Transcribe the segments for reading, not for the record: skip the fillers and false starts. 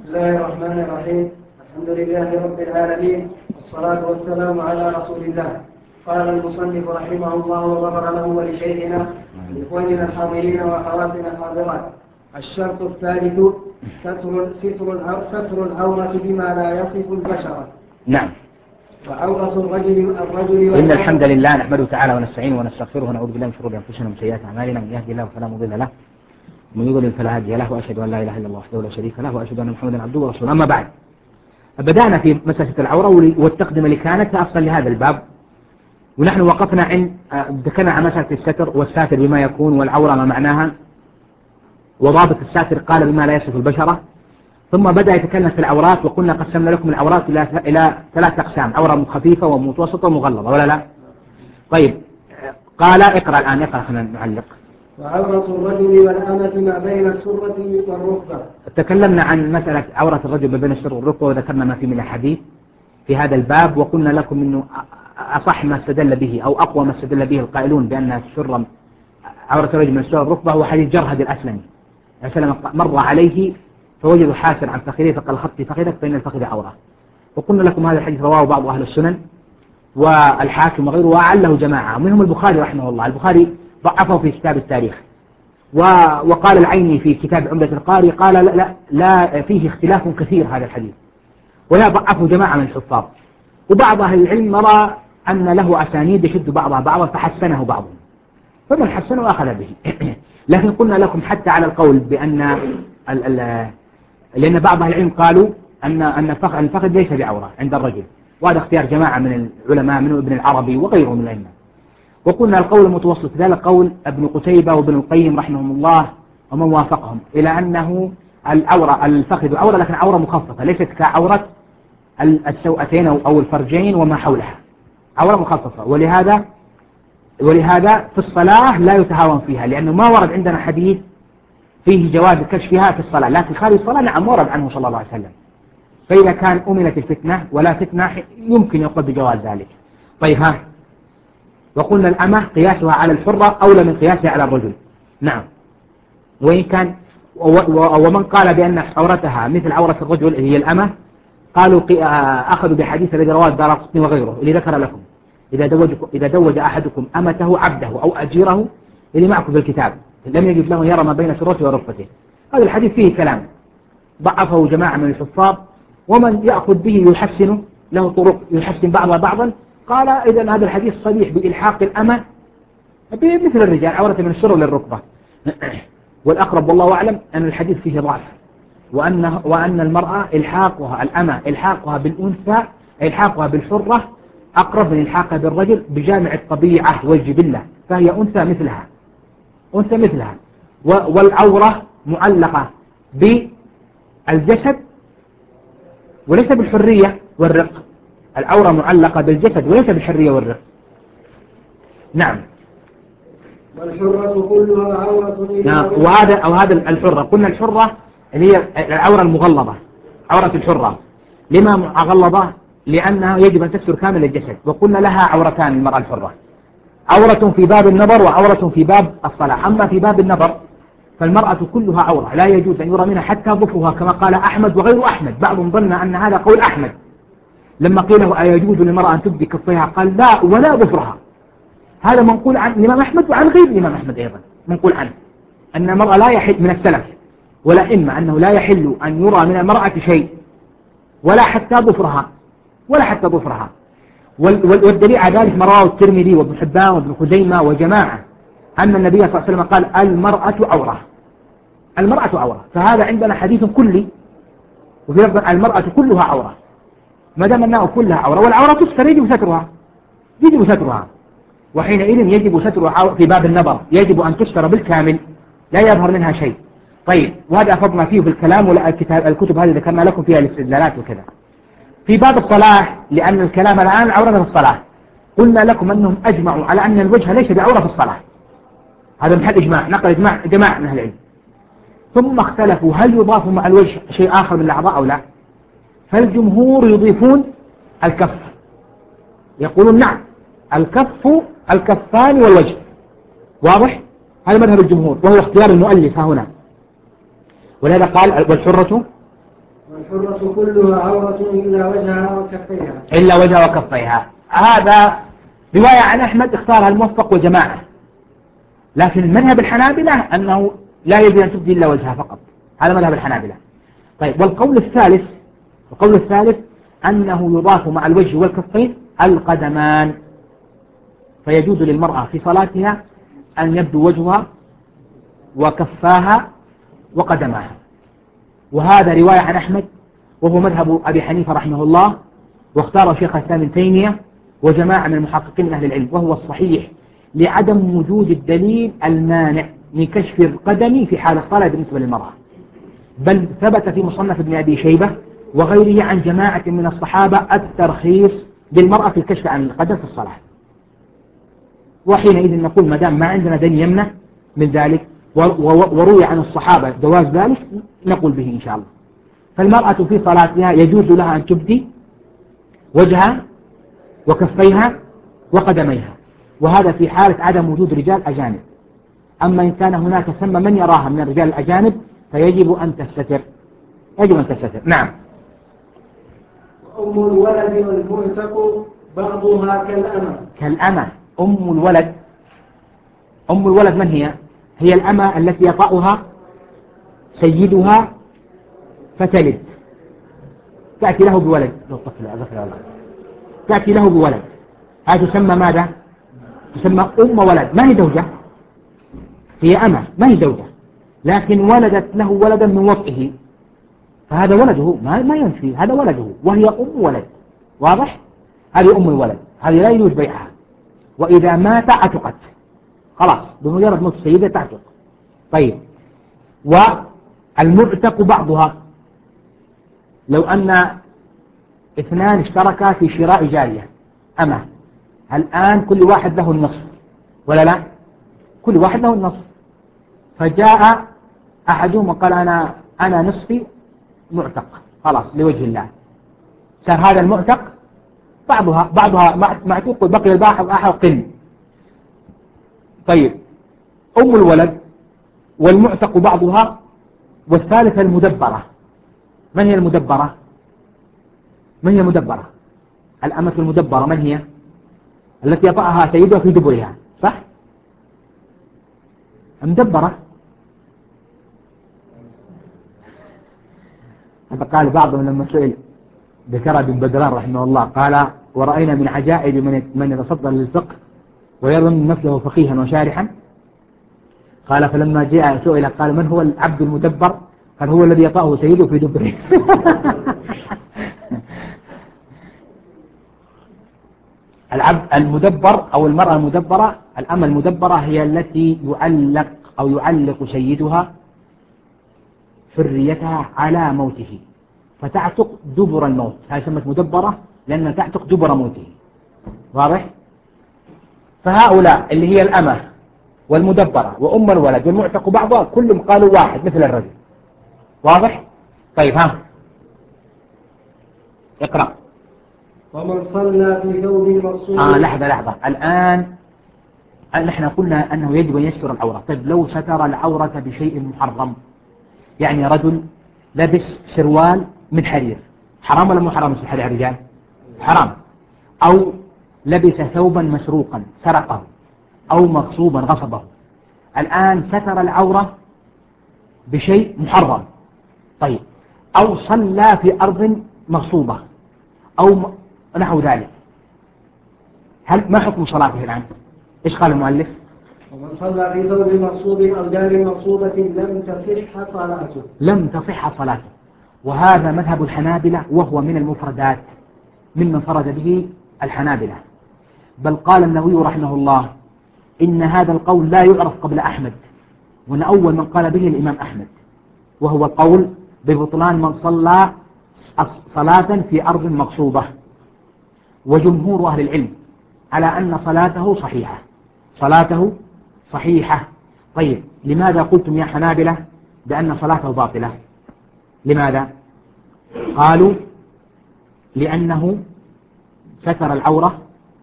الله الرحمن الرحيم. الحمد لله رب العالمين، والصلاة والسلام على رسول الله. قال المصنف رحمه الله وغفر له ولشيخنا ولإخواننا الحاضرين وأخواتنا الحاضرات. الشرط الثالث ستر العورة بما لا يصف البشر. نعم. وعورة الرجل إن الحمد لله نحمده تعالى ونستعينه ونستغفره ونعوذ بالله من شرور أنفسنا ومن سيئات أعمالنا، من يهدي الله فلا مضل له ومن يضلل فلا هادي له، وأشهد أن لا إله إلا الله وحده لا شريك له، وأشهد أن محمدا عبده ورسوله. أما بعد، بدأنا في مسألة العورة والتقدمة اللي كانت أصلا لهذا الباب، ونحن وقفنا عند ذكرنا عن مسألة الستر والساتر بما يكون، والعورة ما معناها، وضابط الساتر قال بما لا يصف البشرة. ثم بدأ يتكلم في العورات، وقلنا قسمنا لكم العورات إلى 3 أقسام: عورة خفيفة ومتوسطة ومغلظة، ولا لا؟ طيب، قال اقرأ الآن، اقرأ خلينا نعلق. وعورة الرجل والأمة ما بين السرة والركبة. تكلمنا عن مسألة عورة الرجل ما بين السرة والركبة، وذكرنا ما في من الحديث في هذا الباب، وقلنا لكم أنه أصح ما استدل به أو أقوى ما استدل به القائلون بأن السرة عورة الرجل من السرة والركبة هو حديث جرهد الأسلمي عليه السلام، مر عليه فوجدوا حاسر عن فخذه فقال خطي فخذك فإن الفخذ عورة. وقلنا لكم هذا الحديث رواه بعض أهل السنن والحاكم وغيره، وأعله جماعة منهم البخاري رحمه الله. البخاري ضعفه في كتاب التاريخ، وقال العيني في كتاب عمدة القاري قال لا فيه اختلاف كثير هذا الحديث، ولا ضعفه جماعة من الحفاظ. وبعض أهل العلم نرى أن له أسانيد يشد بعضها بعضا فحسنه بعضهم، فمن حسنه أخذ به. لكن قلنا لكم حتى على القول بأن لأن بعض أهل العلم قالوا أن الفخذ ليس بعورة عند الرجل، وهذا اختيار جماعة من العلماء منه ابن العربي وغيره من الأئمة. وقلنا القول المتوسط ذلك قول ابن قتيبة وابن القيم رحمهم الله ومن وافقهم إلى أنه الفخذ عورة، لكن عورة مخففة ليست كعورة السوأتين أو الفرجين وما حولها، عورة مخففة. ولهذا في الصلاة لا يتهاون فيها، لأنه ما ورد عندنا حديث فيه جواز كشفها في الصلاة، لكن خارج الصلاة نعم ورد عنه صلى الله عليه وسلم. فإذا كان أمنت الفتنة ولا فتنة يمكن يقول بجواز ذلك. طيب وقلنا الأمة قياسها على الحرة أولى من قياسها على الرجل. نعم. وإن كان ومن قال بأن عورتها مثل عورة الرجل هي الأمة قالوا أخذوا بحديث الذي رواه الدارقطني وغيره اللي ذكر لكم: إذا دوج أحدكم أمته عبده أو أجيره اللي معكم في الكتاب لم يجد له يرى ما بين سرته وركبته. هذا الحديث فيه كلام ضعفه جماعة من الحفاظ، ومن يأخذ به يحسن له طرق يحسن بعضها بعضا. قال إذا هذا الحديث صريح بإلحاق الأمة مثل الرجال عورة من السرة للركبة. والأقرب والله أعلم أن الحديث فيه ضعف، وأن المرأة الأمة إلحاقها بالأنثى إلحاقها بالحرة أقرب من إلحاقها بالرجل بجامع الطبيعة والجبلة، فهي أنثى مثلها. والعورة معلقة بالجسد وليس بالحرية والرق. العورة معلقة بالجسد وليس بالحرية والرق. نعم. والحرة كلها عورة. نعم. وهذا الحرة قلنا الحرة اللي هي العورة المغلظة، عورة الحرة. لما مغلظة؟ لأنها يجب أن تستر كامل الجسد. وقلنا لها عورتان المرأة الحرة: عورة في باب النظر وعورة في باب الصلاة. أما في باب النظر فالمرأة كلها عورة، لا يجوز أن يرى منها حتى ظفرها كما قال أحمد وغير أحمد. بعضهم ظن أن هذا قول أحمد لما قيل له أيجوز للمرأة أن تبدي كفيها قال لا ولا ظفرها. هذا منقول عن الإمام أحمد وعن غير الإمام أحمد أيضا، منقول عنه أن المرأة لا يحل من السلف ولا إما أنه لا يحل أن يرى من المرأة شيء ولا حتى ظفرها. والدليل على ذلك ما رواه الترمذي وابن حبان وابن خزيمة وجماعة أن النبي صلى الله عليه وسلم قال المرأة عورة. فهذا عندنا حديث كلي، وفي لفظ المرأة كلها عورة. ما دام أنها كلها عورة والعورة تستر يجب سترها، وحينئذ يجب سترها في باب النظر، يجب أن تستر بالكامل لا يظهر منها شيء. طيب، وهذا أفضنا فيه في الكلام، ولا الكتب هذه ذكرنا لكم فيها الاستدلالات وكذا. في باب الصلاة، لأن الكلام الآن عورة في الصلاة، قلنا لكم أنهم أجمعوا على أن الوجه ليس بعورة في الصلاة. هذا محل إجماع، نقل إجماع جماعة من أهل العلم. ثم اختلفوا هل يضاف مع الوجه شيء آخر من الأعضاء أو لا. فالجمهور يضيفون الكف، يقولون نعم الكفان والوجه. واضح؟ هذا مذهب الجمهور وهو اختيار المؤلف هنا. ولهذا قال والحرة والحرة كلها عورة إلا وجهها وكفيها. إلا وجهها وكفيها. هذا رواية عن أحمد اختارها الموفق وجماعة، لكن المذهب الحنابلة أنه لا يجب أن تبدي إلا وجهها فقط. هذا مذهب الحنابلة. طيب، والقول الثالث أنه يضاف مع الوجه والكفين القدمان، فيجوز للمرأة في صلاتها أن يبدو وجهها وكفاها وقدماها. وهذا رواية عن أحمد، وهو مذهب أبي حنيفة رحمه الله، واختار شيخ الإسلام ابن تيمية وجماعة من المحققين من أهل العلم، وهو الصحيح لعدم وجود الدليل المانع من كشف القدم في حال الصلاة بالنسبة للمرأة، بل ثبت في مصنف ابن أبي شيبة وغيره عن جماعة من الصحابة الترخيص للمرأة في الكشف عن القدم في الصلاة. وحينئذ نقول ما دام ما عندنا دليل يمنع من ذلك وروي عن الصحابة جواز ذلك نقول به إن شاء الله. فالمرأة في صلاتها يجوز لها أن تبدي وجهها وكفيها وقدميها، وهذا في حالة عدم وجود رجال أجانب. أما إن كان هناك ثم من يراها من الرجال الأجانب فيجب أن تستتر. نعم. أم الولد والمعتق بعضها كالأمة. أم الولد من هي؟ هي الأمة التي يطأها سيدها فتلد، تأتي له بولد، تأتي له بولد، هذه تسمى ماذا؟ تسمى أم ولد. ما هي زوجة، هي أمة ما هي زوجة، لكن ولدت له ولدا من وطئه، فهذا ولده ما ينفي، هذا ولده، وهي أم ولد. واضح؟ هذه أم الولد، هذه لا يجوز بيعها، وإذا مات عتقت خلاص بمجرد موت السيدة تعتق. طيب، والمعتق بعضها، لو أن اثنان اشتركا في شراء جارية أمة، الآن كل واحد له النصف ولا لا؟ كل واحد له النصف، فجاء أحدهم وقال أنا نصفي معتق خلاص لوجه الله، صار هذا المعتق بعضها معتوق وبقي الباقي آخر قل. طيب، أم الولد والمعتق بعضها، والثالثة المدبرة. من هي المدبرة؟ الأمة المدبرة من هي؟ التي يطأها سيدها في دبرها، صح؟ المدبرة. هذا قال بعضهم لما سئل ذكر بن بدران رحمه الله قال: ورأينا من عجائب من يتصدر للفقه ويظن نفسه فقيها وشارحا. قال: فلما جاء سئل قال: من هو العبد المدبر؟ قال: هو الذي يطأه سيده في دبره. العبد المدبر أو المرأة المدبرة، الأمة المدبرة هي التي يعلق سيدها حريتها على موته فتعتق دبر الموت، هذه سمت مدبرة لأنها تعتق دبر موته. واضح؟ فهؤلاء اللي هي الأمة والمدبرة وأم الولد والمعتق بعضها كلهم قالوا واحد مثل الرجل. واضح؟ طيب، اقرأ. ومن صلى في ثوب مقصود. لحظة الآن نحن قلنا أنه يجب أن يستر العورة. طيب، لو ستر العورة بشيء محرم، يعني رجل لبس سروال من حرير، حرام ولا مو حرام الحرير يا رجال؟ حرام. أو لبس ثوبا مسروقا سرقه، أو مغصوبا غصبه، الآن ستر العورة بشيء محرم. طيب، أو صلى في أرض مغصوبة أو نحو ذلك، ما حكم صلاته الآن؟ إيش قال المؤلف؟ ومن صلى في ثوب مغصوب أو دار مغصوبة لم تصح صلاته. وهذا مذهب الحنابلة، وهو من المفردات ممن فرد به الحنابلة. بل قال النووي رحمه الله: إن هذا القول لا يعرف قبل أحمد، وأن أول من قال به الإمام أحمد، وهو القول ببطلان من صلى صلاة في أرض مغصوبة. وجمهور أهل العلم على أن صلاته صحيحة. طيب، لماذا قلتم يا حنابلة بأن صلاته باطلة؟ لماذا؟ قالوا: لأنه ستر العورة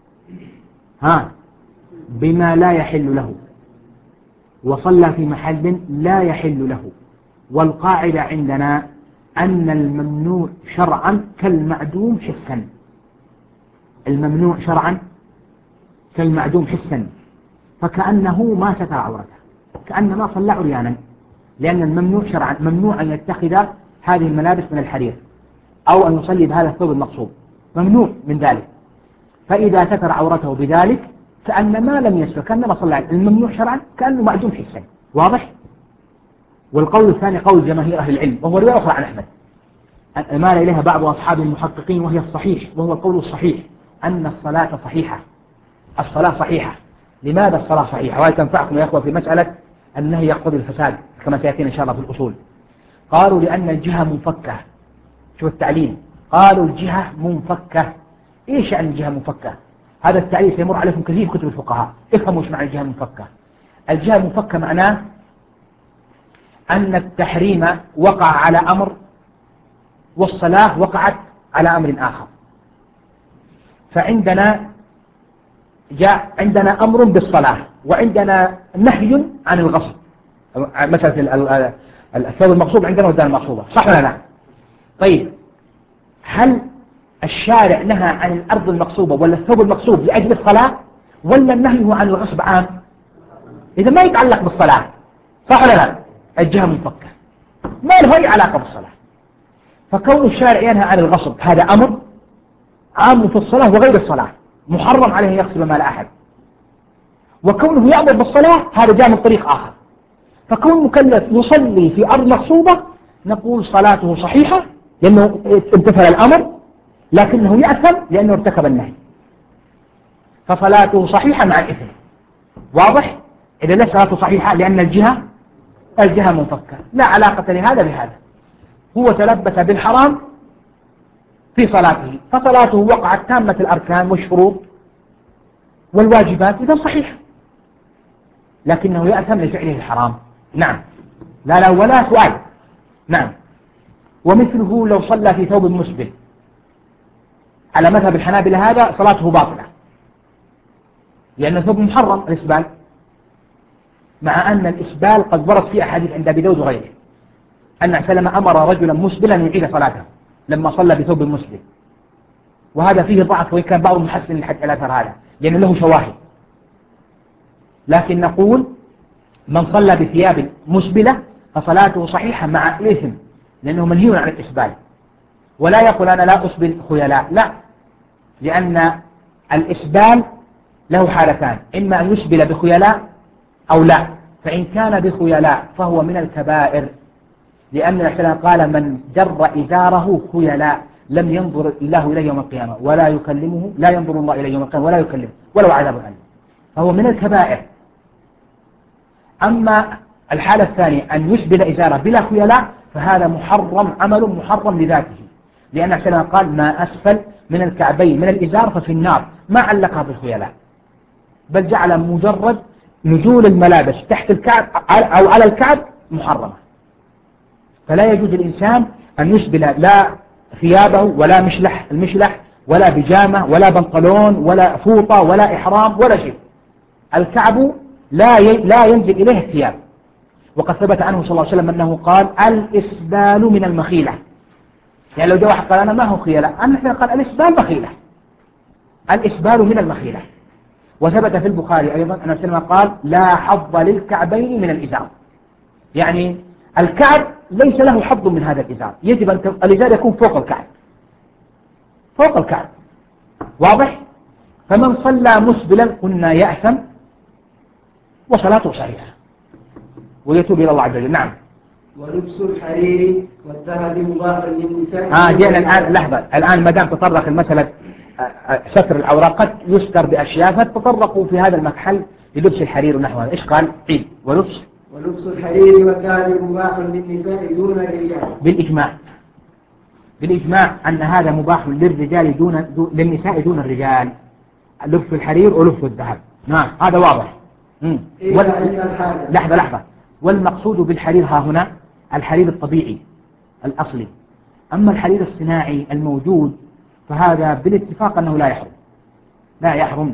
بما لا يحل له، وصلى في محل لا يحل له، والقاعدة عندنا أن الممنوع شرعا كالمعدوم حسا. الممنوع شرعا كالمعدوم حسا، فكأنه ما ستر عورته، كأنما صلى عريانا، لأن الممنوع شرعا ممنوع أن يتخذ هذه الملابس من الحرير أو أن يصلي بهذا الثوب المقصود، ممنوع من ذلك. فإذا ستر عورته بذلك كأنما لم يستر، كأنما صلى. الممنوع شرعا كأنه معدوم حسا. واضح؟ والقول الثاني قول جماهير أهل العلم، وهو رواية أخرى عن أحمد مال إليها بعض أصحاب المحققين، وهي الصحيح، وهو القول الصحيح أن الصلاة صحيحة. الصلاة صحيحة. لماذا الصلاة صحيحة؟ وهي تنفعكم يا أخوة في مسألة النهي يقتضي الفساد كما سيأتينا إن شاء الله في الأصول. قالوا لأن الجهة منفكة. شو التعليل؟ قالوا الجهة منفكة. إيش يعني الجهة منفكة؟ هذا التعليل سيمر عليكم كثير في كتب الفقهاء. افهموا ايش معنى الجهة منفكة. الجهة منفكة معناه أن التحريم وقع على أمر والصلاة وقعت على أمر آخر. فعندنا عندنا أمر بالصلاة وعندنا نهي عن الغصب. مثلا الثوب المغصوب عندنا والدار المغصوبة، صح ولا لا؟ طيب، هل الشارع نهى عن الأرض المغصوبة ولا الثوب المغصوب لأجل الصلاة، ولا النهي هو عن الغصب عام؟ إذا ما يتعلق بالصلاة، صح ولا لا؟ الجهة منفكة، ما له أي علاقة بالصلاة. فكون الشارع ينهى عن الغصب هذا أمر عام في الصلاة وغير الصلاة، محرم عليه يغصب مال أحد. وكونه يأمر بالصلاة هذا جاء من طريق آخر. فكون مكلف يصلي في أرض مغصوبة نقول صلاته صحيحة لأنه امتثل الأمر، لكنه يأثم لأنه ارتكب النهي، فصلاته صحيحة مع الإثم. واضح؟ إذا ليس صلاته صحيحة لأن الجهة منفكة، لا علاقة لهذا بهذا. هو تلبس بالحرام في صلاته، فصلاته وقعت تامة الأركان والشروط والواجبات، إذا صحيح، لكنه يأثم لفعله الحرام. نعم، لا ولا سؤال. نعم. ومثله لو صلى في ثوب مسبل، على مذهب الحنابلة هذا صلاته باطلة، لأن ثوب محرم الإسبال، مع أن الإسبال قد ورد في أحاديث عند أبي داود وغيره أن سلم أمر رجلا مسبلا أن يعيد صلاته لما صلى بثوب مسبل، وهذا فيه ضعف، وإن كان بعض المحسن الحج على أثر هذا لأنه له شواهد. لكن نقول من صلى بثياب مسبلة فصلاته صحيحة مع الإثم، لأنه منهي عن الإسبال. ولا يقول أنا لا أسبل خيلاء، لا، لأن الإسبال له حالتان، إما أن يسبل بخيلاء أو لا. فإن كان بخيلاء فهو من الكبائر، لأن الرسول قال من جر إزاره خيلاء لم ينظر الله إليه يوم القيامة ولا يكلمه، لا ينظر الله إليه يوم القيامة ولا يكلمه ولو عذاب أليم، فهو من الكبائر. أما الحالة الثانية أن يسبل إزاره بلا خيلاء فهذا محرم، عمل محرم لذاته، لأن الرسول قال ما أسفل من الكعبين من الإزار ففي النار، ما علقها بالخيلاء، بل جعل مجرد نزول الملابس تحت الكعب أو على الكعب محرمة. فلا يجوز الإنسان أن يسبل لا ثيابه ولا المشلح ولا بجامة ولا بنطلون ولا فوطة ولا إحرام ولا شيء. الكعب لا ينزل إليه الثياب. وقد ثبت عنه صلى الله عليه وسلم أنه قال الإسبال من المخيلة. يعني لو جاء واحد قال أنا ما هو خيلة، أنا قال الإسبال مخيلة، الإسبال من المخيلة. وثبت في البخاري أيضا أن السلام قال لا حظ للكعبين من الإزار، يعني الكعب ليس له حظ من هذا الإزار، يجب أن الإزار يكون فوق الكعب، فوق الكعب. واضح؟ فمن صلى مسبلا قلنا يأثم وصلاته صحيحة ويتوب إلى الله عز وجل. نعم. ولبس الحرير والذهب مباح للنساء. جينا الآن لحظة، الآن ما دام تطرق المسألة ستر العورة قد يستر بأشياء، فتطرقوا في هذا المحل للبس الحرير ونحو هذا. إيش قال؟ عيد ولبس الحرير والذهب مباح للنساء دون الرجال. بالإجماع أن هذا مباح للرجال للنساء دون الرجال، لبس الحرير ولبس الذهب. نعم هذا واضح. لحظة، والمقصود بالحرير ها هنا الحرير الطبيعي الأصلي، أما الحرير الصناعي الموجود فهذا بالاتفاق أنه لا يحرم.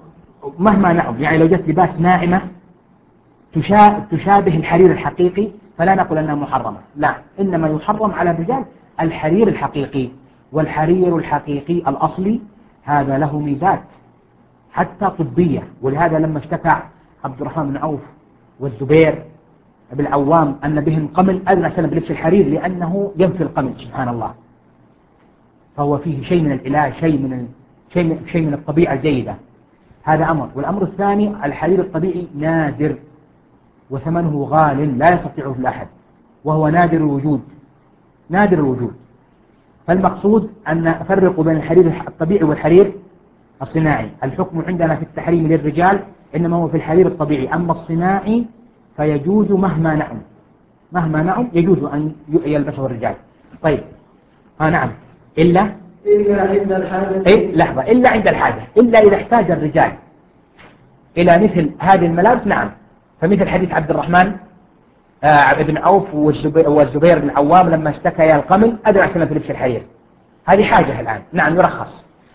ومهما نعم، يعني لو جت لباس ناعمة تشابه الحرير الحقيقي فلا نقول أنها محرمة، لا، إنما يحرم على الرجال الحرير الحقيقي، والحرير الحقيقي الأصلي هذا له ميزات حتى طبية. ولهذا لما اشتكى عبد الرحمن بن عوف والزبير بن العوام أن بهم قمل أذن سنة بلبس الحرير لأنه ينفي القمل، سبحان الله. فهو فيه شيء من العلاج، شيء من الطبيعة الجيدة. هذا أمر. والأمر الثاني الحرير الطبيعي نادر وثمنه غال لا يستطيعه الأحد، وهو نادر الوجود. فالمقصود أن نفرق بين الحرير الطبيعي والحرير الصناعي. الحكم عندنا في التحريم للرجال إنما هو في الحرير الطبيعي، أما الصناعي فيجوز مهما نعم يجوز أن يلبسه الرجال. طيب نعم إلا عند الحاجة. لحظة، إلا عند الحاجة، إلا إذا احتاج الرجال إلى مثل هذه الملابس، نعم. فمثل حديث عبد الرحمن بن عوف والزبير بن العوام لما اشتكيا القمل أدرى سنة في لبس الحرير، هذه حاجة الآن، نعم يرخص.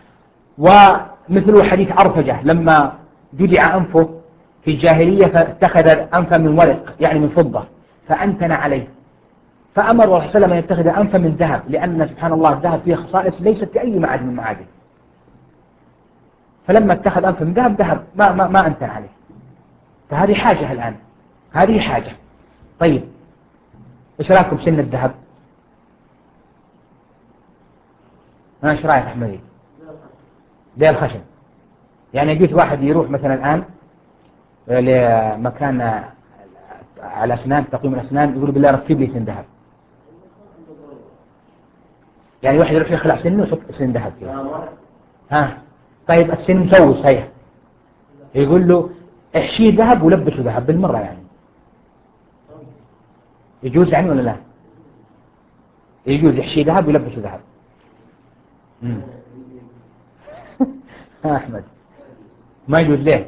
ومثل حديث أرفجة لما جدع أنفه في الجاهلية فاتخذ أنفا من ورق يعني من فضة فأنتن عليه، فأمر الله صلى الله عليه وسلم أن يتخذ أنفا من ذهب، لأن سبحان الله الذهب فيه خصائص ليست كأي معدن من المعادن. فلما اتخذ أنفا من ذهب ما أنتن عليه. فهذه حاجة الآن، هذه حاجة. طيب إيش رأيكم سن الذهب؟ إيش رأيك أحمدي؟ زي الخشب. يعني يجوز واحد يروح مثلا الآن لمكان على أسنان تقويم الأسنان يقول بالله ركب لي سن ذهب. يعني واحد يروح يخلع سنه ويحط سن ذهب فيه. طيب السن مسوس هي يقول له احشيه ذهب ولبسه ذهب بالمرة، يعني يجوز يعني ولا لا؟ يجوز يحشيه ذهب ويلبسه ذهب. أحمد ما يجوز ليه؟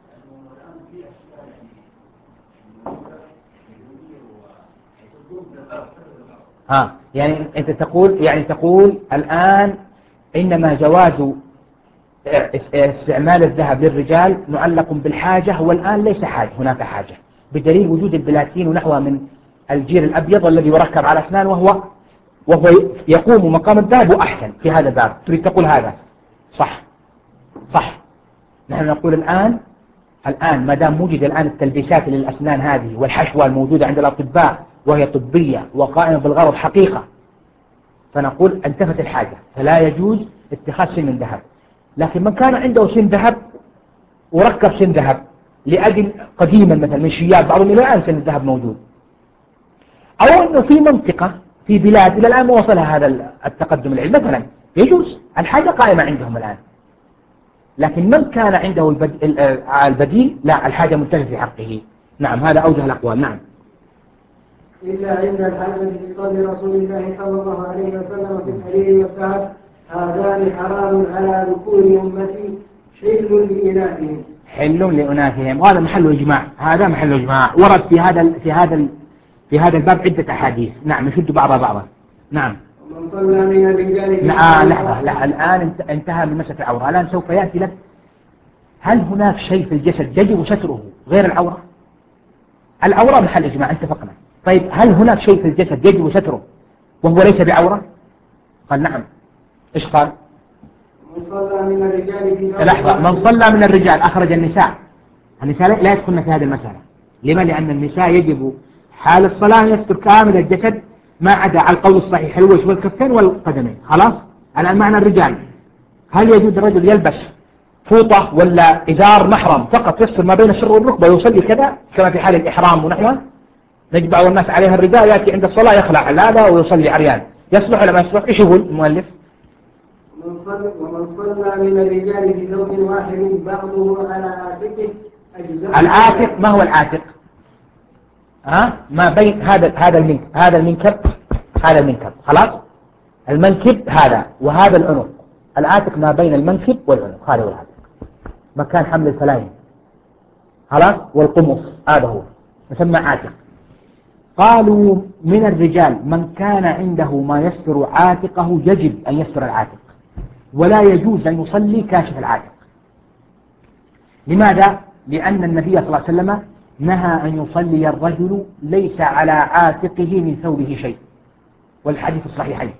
يعني أنت تقول الآن إنما جواز استعمال الذهب للرجال معلق بالحاجة، والآن ليس حاجة، هناك حاجة بدليل وجود البلاتين ونحوها من الجير الأبيض الذي يركب على أسنان وهو يقوم مقام الذهب وأحسن في هذا الباب. تريد تقول هذا صح. نحن نقول الآن ما دام وجد الآن التلبيسات للأسنان هذه والحشوة الموجودة عند الأطباء وهي طبية وقائمة بالغرض حقيقة، فنقول انتفت الحاجة، فلا يجوز اتخاذ سن من ذهب. لكن من كان عنده سن ذهب وركب سن ذهب لأجل قديما مثلا من شياب بعضهم إلى الآن سن الذهب موجود، أو أنه في منطقة في بلاد إلى الآن ما وصلها هذا التقدم العلمي مثلا، يجوز، الحاجة قائمة عندهم الآن. لكن من كان عنده البديل لا، الحاجة منتهية في حقه. نعم هذا أوجه الأقوال. نعم إلا عند الحاجة في قول رسول الله صلى الله عليه وسلم في الحرير والذهب هذان حرام على ذكور أمتي حل لأناثهم. وهذا محل إجماع، هذا محل إجماع ورد في هذا الباب عدة أحاديث. نعم يشد بعضها. نعم. ومن صلى من الرجال لحظة الآن انتهى من مسألة العورة. الآن سوف يأتي لك هل هناك شيء في الجسد يجب ستره غير العورة؟ العورة محل إجماع اتفقنا. طيب هل هناك شيء في الجسد يجب ستره وهو ليس بعورة؟ قال نعم. إيش قال؟ من صلى من الرجال لحظة، من صلى من الرجال أخرج النساء لا يدخلن في هذه المسألة. لما؟ لأن النساء يجب حال الصلاة يستر كامل الجسد ما عدا على القول الصحيح الوجه والكفين والقدمين. خلاص. الآن معنى الرجال، هل يجوز الرجل يلبس فوطة ولا إزار محرم فقط يستر ما بين السر والركبة ويصلي كذا كما في حال الإحرام ونحوه؟ نجد بعض الناس عليها الرداء يأتي عند الصلاة يخلع هذا ويصلي عريان، يصلح ولا ما يصلح؟ إيش يقول المؤلف؟ ومن صلى من الرجال بثوب واحد بعضه على عاتقه العاتق ما هو العاتق؟ ما بين هذا المنكب خلاص، المنكب هذا وهذا العنق، العاتق ما بين المنكب والعنق، هذا هو العاتق، مكان حمل الفلاين خلاص، والقمص هذا هو يسمى عاتق. قالوا من الرجال من كان عنده ما يستر عاتقه يجب أن يستر العاتق، ولا يجوز أن يصلي كاشف العاتق. لماذا؟ لأن النبي صلى الله عليه وسلم نهى أن يصلي الرجل ليس على عاتقه من ثوبه شيء، والحديث الصحيحين.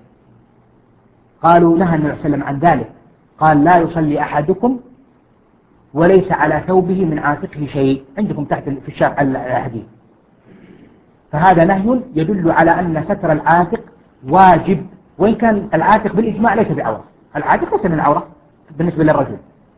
قالوا نهى النبي صلى الله عليه وسلم عن ذلك، قال لا يصلي أحدكم وليس على ثوبه من عاتقه شيء، عندكم تحت في الشرح الحديث. فهذا نهي يدل على أن ستر العاتق واجب، وإن كان العاتق بالإجماع ليس بعورة، العاتق ليس من العورة بالنسبة للرجل،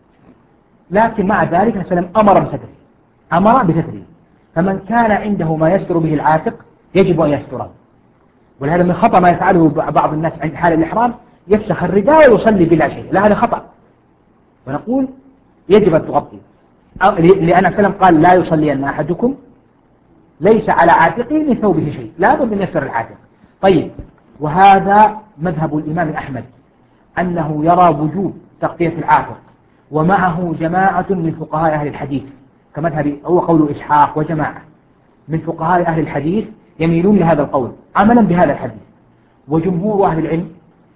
لكن مع ذلك السلام أمر بستره. فمن كان عنده ما يستر به العاتق يجب أن يستره. ولهذا من خطأ ما يفعله بعض الناس عند حال الإحرام، يفسخ الرداء ويصلي بلا شيء، لا هذا خطأ، ونقول يجب أن تغطي، لأن السلام قال لا يصلي أن أحدكم ليس على عاتقه من ثوبه شيء، لا بد من يستر العاتق. طيب، وهذا مذهب الإمام أحمد أنه يرى وجوب تغطية العاتق، ومعه جماعة من فقهاء أهل الحديث كمذهب هو قول إسحاق وجماعة من فقهاء أهل الحديث يميلون لهذا القول عملا بهذا الحديث. وجمهور أهل العلم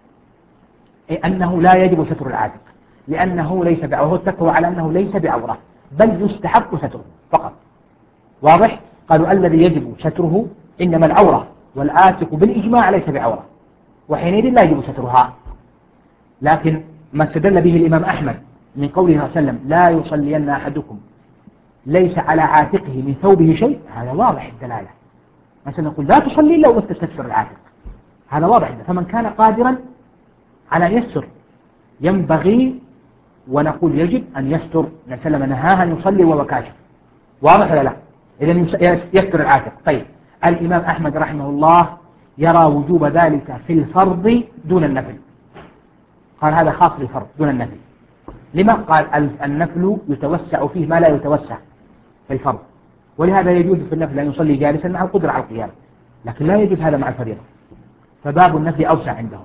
أنه لا يجب ستر العاتق، لأنه ليس بعورة، اتفقوا على أنه ليس بعورة بل يستحق ستره فقط. واضح؟ قالوا الذي يجب ستره إنما العورة، والعاتق بالإجماع ليس بعورة، وحينئذ لا يجب سترها. لكن ما استدل به الإمام أحمد من قوله صلى الله عليه وسلم لا يصلين أحدكم ليس على عاتقه من ثوبه شيء، هذا واضح الدلالة. مثلا نقول لا تصلي إلا وأنت تستر العاتق، هذا واضح. فمن كان قادرا على أن يستر ينبغي، ونقول يجب أن يستر. نسلم نهاها أن يصلي وهو كاشف، واضح ولا لا؟ إذن يستر العاتق. طيب، الإمام أحمد رحمه الله يرى وجوب ذلك في الفرض دون النفل، قال هذا خاص بالفرض دون النفل. لما؟ قال النفل يتوسع فيه ما لا يتوسع في الفرض، ولهذا يجوز في النفل أن يصلي جالسا مع القدرة على القيام، لكن لا يجوز هذا مع الفريضة، فباب النفل أوسع عندهم.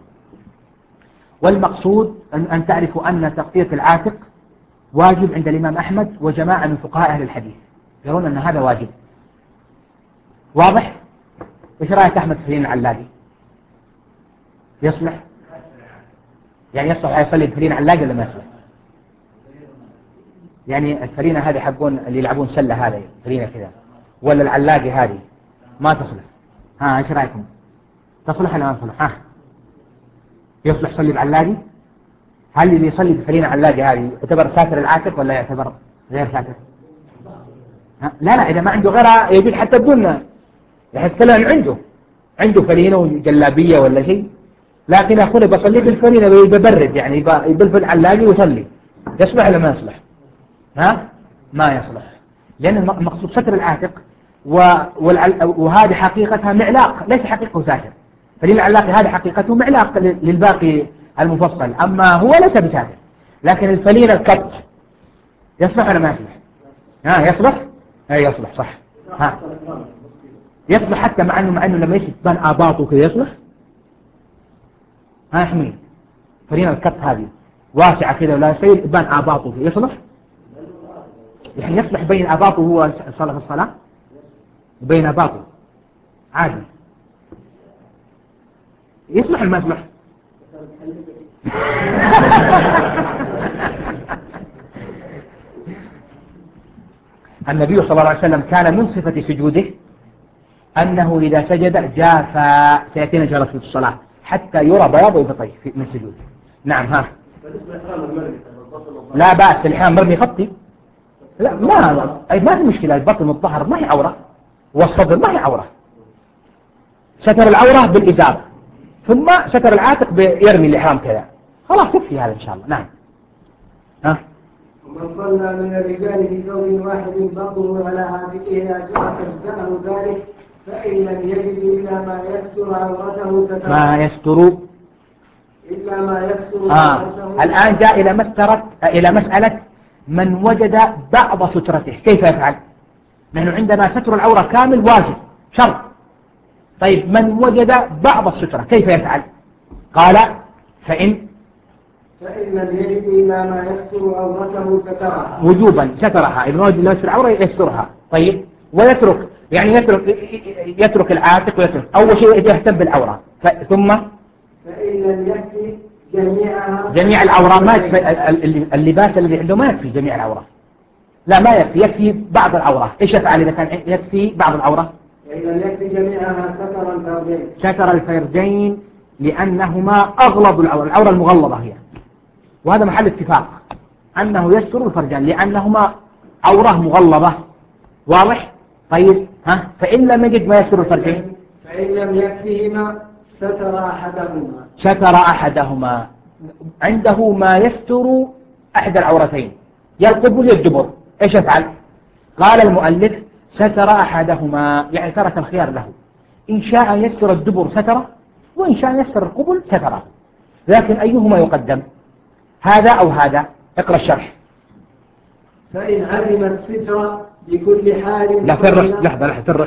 والمقصود أن تعرفوا أن تغطية العاتق واجب عند الإمام أحمد وجماعة من فقهاء أهل الحديث يرون أن هذا واجب. واضح؟ إيش رأيك أحمد في العلاقي؟ يصلح؟ يعني يصلح يصلي بفرين علاقي ولا ما يصلح؟ يعني الفرينة هذه حقون اللي يلعبون سلة، هذه فرينة كذا، ولا العلاقي هذه ما تصلح؟ ها إيش رأيكم؟ تصلح ولا ما تصلح؟ ها يصلح يصلي بعلاقي؟ هل اللي يصلي بفرينة علاقي هذه يعتبر ساتر العاتق ولا يعتبر غير ساتر؟ لا إذا ما عنده غيرها يجوز حتى بدون يحصل عنده فرينة وجلابية ولا شيء، لكن أخونا بصلي بالفرينة ببرد، يعني يبلف العلاقي ويصلي، يصلح ولا ما يصلح؟ ها؟ ما يصلح، لأن المقصود ستر العاتق، وهذه حقيقتها معلاق ليس حقيقته ساتر. فرينة العلاقي هذه حقيقته معلاق للباقي المفصل، أما هو ليس بساتر. لكن الفرينة الكت يصلح ولا ما يصلح؟ ها يصلح؟ يصلح صح. ها يصلح حتى مع انه لما يبان اباطه كذا يصلح. ها يحمي فرينا الكت هذه واسعه كذا ولا شيء يبان اباطه كذا يصلح، يعني يصلح بين اباطه هو صلاه في الصلاه وبين اباطه عادي، يصلح ولا ما يصلح؟ النبي صلى الله عليه وسلم كان من صفة سجوده أنه إذا سجد جافا، سيأتينا جرس في الصلاة حتى يرى بياض إبطيه من سجوده. نعم. ها لا بأس الإحرام مرمي خطي، لا ما في مشكلة، البطن والظهر ما هي عورة والصدر ما هي عورة، ستر العورة بالإزار ثم ستر العاتق يرمي الإحرام كذا، خلاص تكفي هذا إن شاء الله. نعم. ها ومن صلى من الرجال في ثوب واحد بطنه على عاتقه أجزأه ذلك، فإن لم يجد إلا ما يستر عورته ستره. ما يستر إلا ما يستر عورته. الآن جاء إلى مسألة من وجد بعض سترته كيف يفعل؟ نحن عندنا ستر العورة كامل واجب شرط. طيب من وجد بعض السترة كيف يفعل؟ قال فإن لم يجد إلا ما يستر عورته سترها وجوبا سترها، إذا وجد لا يستر العورة يسترها. طيب ويترك، يعني يترك العاتق ويترك أول شيء يهتم بالعورة، ثم فإن لم يكفي جميع العورة ما يكفي، اللباس الذي عنده ما يكفي جميع العورة، لا ما يكفي، يكفي بعض العورة. إيش يفعل إذا كان يكفي بعض العورة؟ فإن لم يكفي جميعها ستر الفرجين. ستر الفرجين لأنهما أغلظ العورة، العورة المغلظة هي، وهذا محل اتفاق أنه يستر الفرجان لأنهما عورة مغلظة. واضح؟ طيب ها، فإن لم يجد ما يستر الفرجين، فإن لم يكفيهما ستر أحدهما. ستر أحدهما، عنده ما يستر أحد العورتين، يا القبل يا الدبر. إيش يفعل؟ قال المؤلف ستر أحدهما، يعني ترك الخيار له، إن شاء أن يستر الدبر ستره، وإن شاء أن يستر القبل ستره، لكن أيهما يقدم، هذا أو هذا؟ اقرأ الشرح. فإن علم الستر بكل حال. لا فرح، لحظة فرح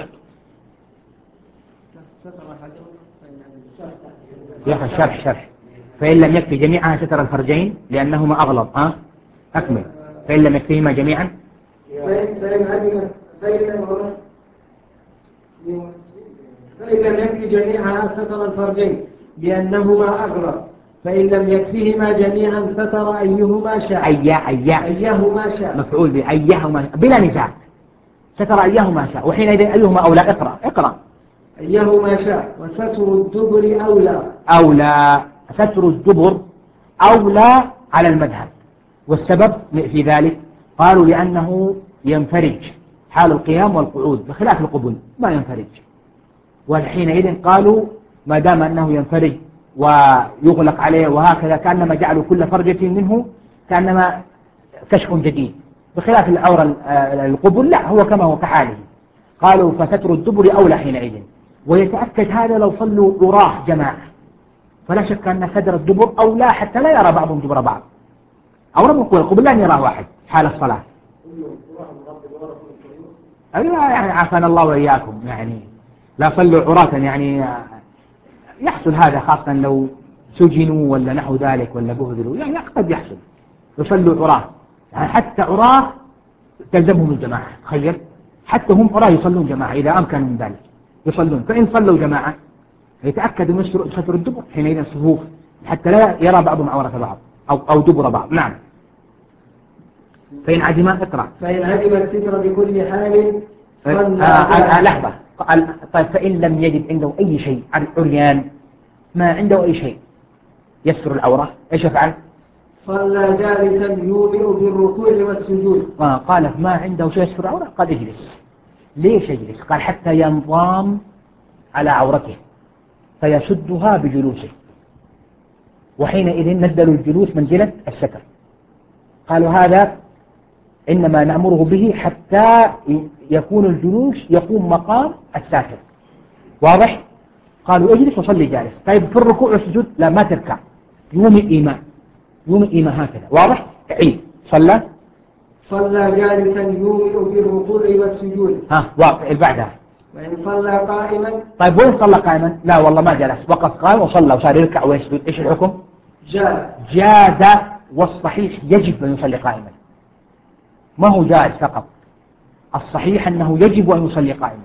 يا أخي، الشرح. فإن لم يكفي جميعها ستر الفرجين لأنهما أغلظ. أكمل. فإن لم يكفيهما جميعا، فإن لم يكفي جميعها ستر الفرجين لأنهما أغلظ، فإن لم يكفيهما جميعا ستر أيهما شاء. أيهما شاء مفعول به، أيهما بلا نزاع، ستر أيهما شاء، وحينئذ أيهما أولى؟ اقرأ. أيهما شاء، وستر الدبر أولى. ستر الدبر أولى على المذهب، والسبب في ذلك قالوا لأنه ينفرج حال القيام والقعود، بخلاف القبل ما ينفرج، وحينئذ قالوا ما دام أنه ينفرج ويغلق عليه وهكذا، كأنما جعلوا كل فرجة منه كأنما كشف جديد، بخلاف العورة القبل لا، هو كما هو كحاله. قالوا فستر الدبر أولى حينئذ. ويتأكد هذا لو صلوا عراه جماعة، فلا شك أن ستر الدبر أولى حتى لا يرى بعضهم دبر بعض، أو رب القبل لا يراه واحد حال الصلاة. يعني عافانا الله وإياكم، يعني لا صلوا عراة، يعني يحصل هذا خاصة لو سجنوا ولا نحو ذلك ولا بهذلوا، يعني قد يحصل يصلوا عراة، يعني حتى عراة تلزمهم الجماعة. تخيل حتى هم عراة يصلون جماعة إذا أمكن من ذلك يصلون، فإن صلوا جماعة يتأكدوا من ستر الدبر حينئذ الصفوف حتى لا يرى بعضهم عورة بعض أو دبر بعض. نعم. فإن عدم اقرأ. فإن عدم الستر بكل حال لحظة. طيب فإن لم يجد عنده أي شيء، عريان ما عنده أي شيء يستر العورة، إيش يفعل؟ صلى جالسا يومئ بالركوع والسجود. قال ما عنده شيء يستر العورة، قال اجلس. ليش يجلس؟ قال حتى ينضام على عورته فيسدها بجلوسه، وحينئذ ندلوا الجلوس منزلة الستر. قالوا هذا إنما نأمره به حتى يكون الجلوس يقوم مقام الساتر. واضح؟ قالوا اجلس وصلي جالس. طيب في الركوع والسجود لا، ما تركع، يومئ إيماء هكذا. واضح؟ عيد. صلى جالسا يومئ بالركوع والسجود. واضح. بعدها وإن صلى قائما. طيب وين صلى قائما؟ لا والله ما جلس، وقف قائم وصلى وصار يركع ويسجد، ايش الحكم؟ جاز. والصحيح يجب أن يصلي قائما، ما هو جائز فقط، الصحيح أنه يجب أن يصلي قائما،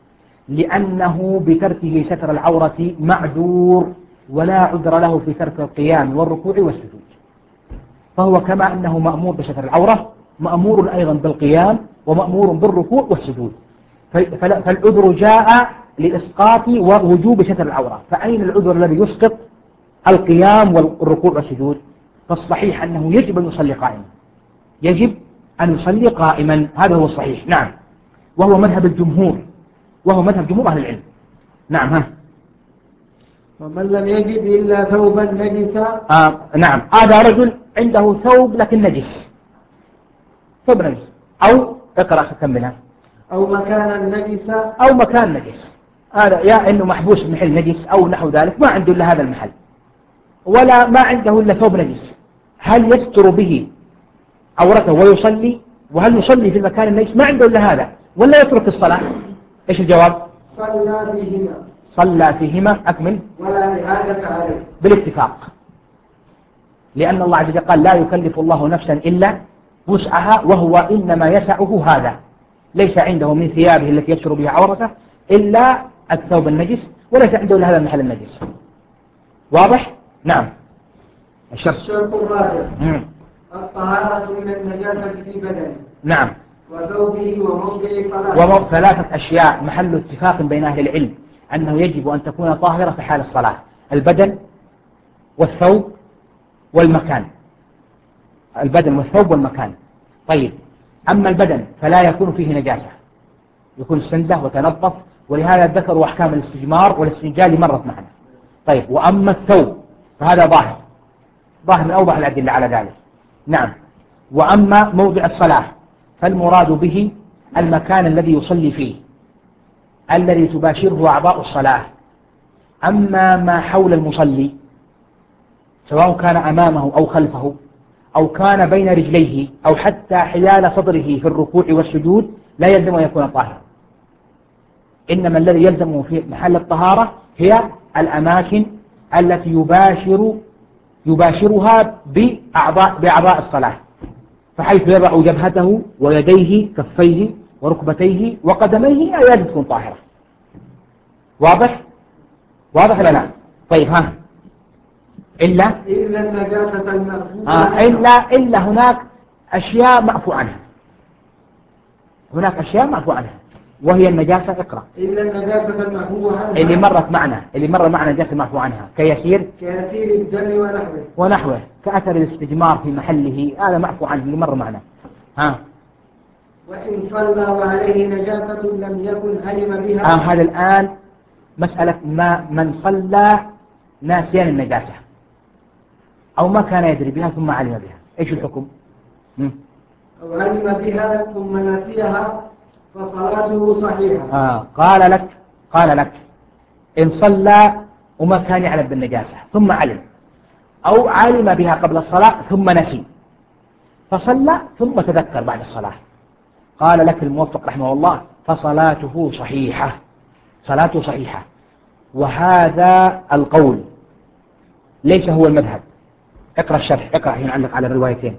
لأنه بتركه ستر العورة معذور، ولا عذر له في ترك القيام والركوع والسجود، فهو كما أنه مأمور بستر العورة مأمور أيضا بالقيام ومأمور بالركوع والسجود. فالعذر جاء لإسقاط ووجوب ستر العورة، فأين العذر الذي يسقط القيام والركوع والسجود؟ فالصحيح أنه يجب أن يصلي قائما، يجب أن يصلي قائما، هذا هو الصحيح. نعم. وهو مذهب الجمهور، وهو مذهب جمهور أهل العلم. نعم. ومن لم يجد إلا ثوبا نجسا. نعم. هذا رجل عنده ثوب لكن نجس، ثوب نجس، أو اقرأ كملها، أو مكان نجسا، أو مكان نجس. هذا يا إنه محبوس بمحل نجس أو نحو ذلك، ما عنده إلا هذا المحل، ولا ما عنده إلا ثوب نجس، هل يستر به عورته ويصلي؟ وهل يصلي في المكان النجس؟ ما عنده إلا هذا، ولا يترك الصلاة؟ إيش الجواب؟ صلى فيهما. أكمل. ولا إعادة عليه بالاتفاق، لأن الله عز وجل قال لا يكلف الله نفسا إلا وسعها، وهو إنما يسعه هذا، ليس عنده من ثيابه التي يستر بها عورته إلا الثوب النجس، وليس عنده إلا هذا المحل النجس. واضح؟ نعم. الشرط الرابع الطهارة من النجاسة في بدنه. نعم. وثوبه وموضع صلاته. ثلاثة أشياء محل اتفاق بين أهل العلم أنه يجب أن تكون طاهرة في حال الصلاة: البدن والثوب والمكان. البدن والثوب والمكان. طيب، أما البدن فلا يكون فيه نجاسة، يكون سنده وتنظف، ولهذا ذكروا أحكام الاستجمار والاستنجاء مرت معنا. طيب، وأما الثوب فهذا ظاهر من أوضح الأدلة على ذلك. نعم. وأما موضع الصلاة فالمراد به المكان الذي يصلي فيه الذي تباشره أعضاء الصلاة. أما ما حول المصلي سواء كان أمامه أو خلفه أو كان بين رجليه أو حتى حيال صدره في الركوع والسجود لا يلزم أن يكون طاهرا، إنما الذي يلزمه في محل الطهارة هي الأماكن التي يباشرها بأعضاء الصلاة، فحيث يضع جبهته ويديه كفيه وركبتيه وقدميه يجب تكون طاهرة. واضح لنا؟ طيب، إلا النجاسة المأفوة إلا هناك أشياء معفو عنها. وهي النجاسة. اقرأ. إلا النجاسة المعفو عنها اللي مر معنا نجاسة معفو عنها كيسير الدم ونحوه كأثر الاستجمار في محله، هذا معفو عنه اللي مر معنا. وإن صلى وعليه نجاسة لم يكن علم بها. هذا الآن مسألة من صلى ناسيا النجاسة أو ما كان يدري بها ثم علم بها، إيش الحكم؟ أو علم بها ثم نسيها فصلاته صحيحة. قال لك إن صلى وما كان يعلم بالنجاسة ثم علم، أو علم بها قبل الصلاة ثم نسي فصلى ثم تذكر بعد الصلاة، قال لك الموفق رحمه الله فصلاته صحيحة. وهذا القول ليس هو المذهب. اقرأ الشرح، اقرأ هنا عندك على الروايتين.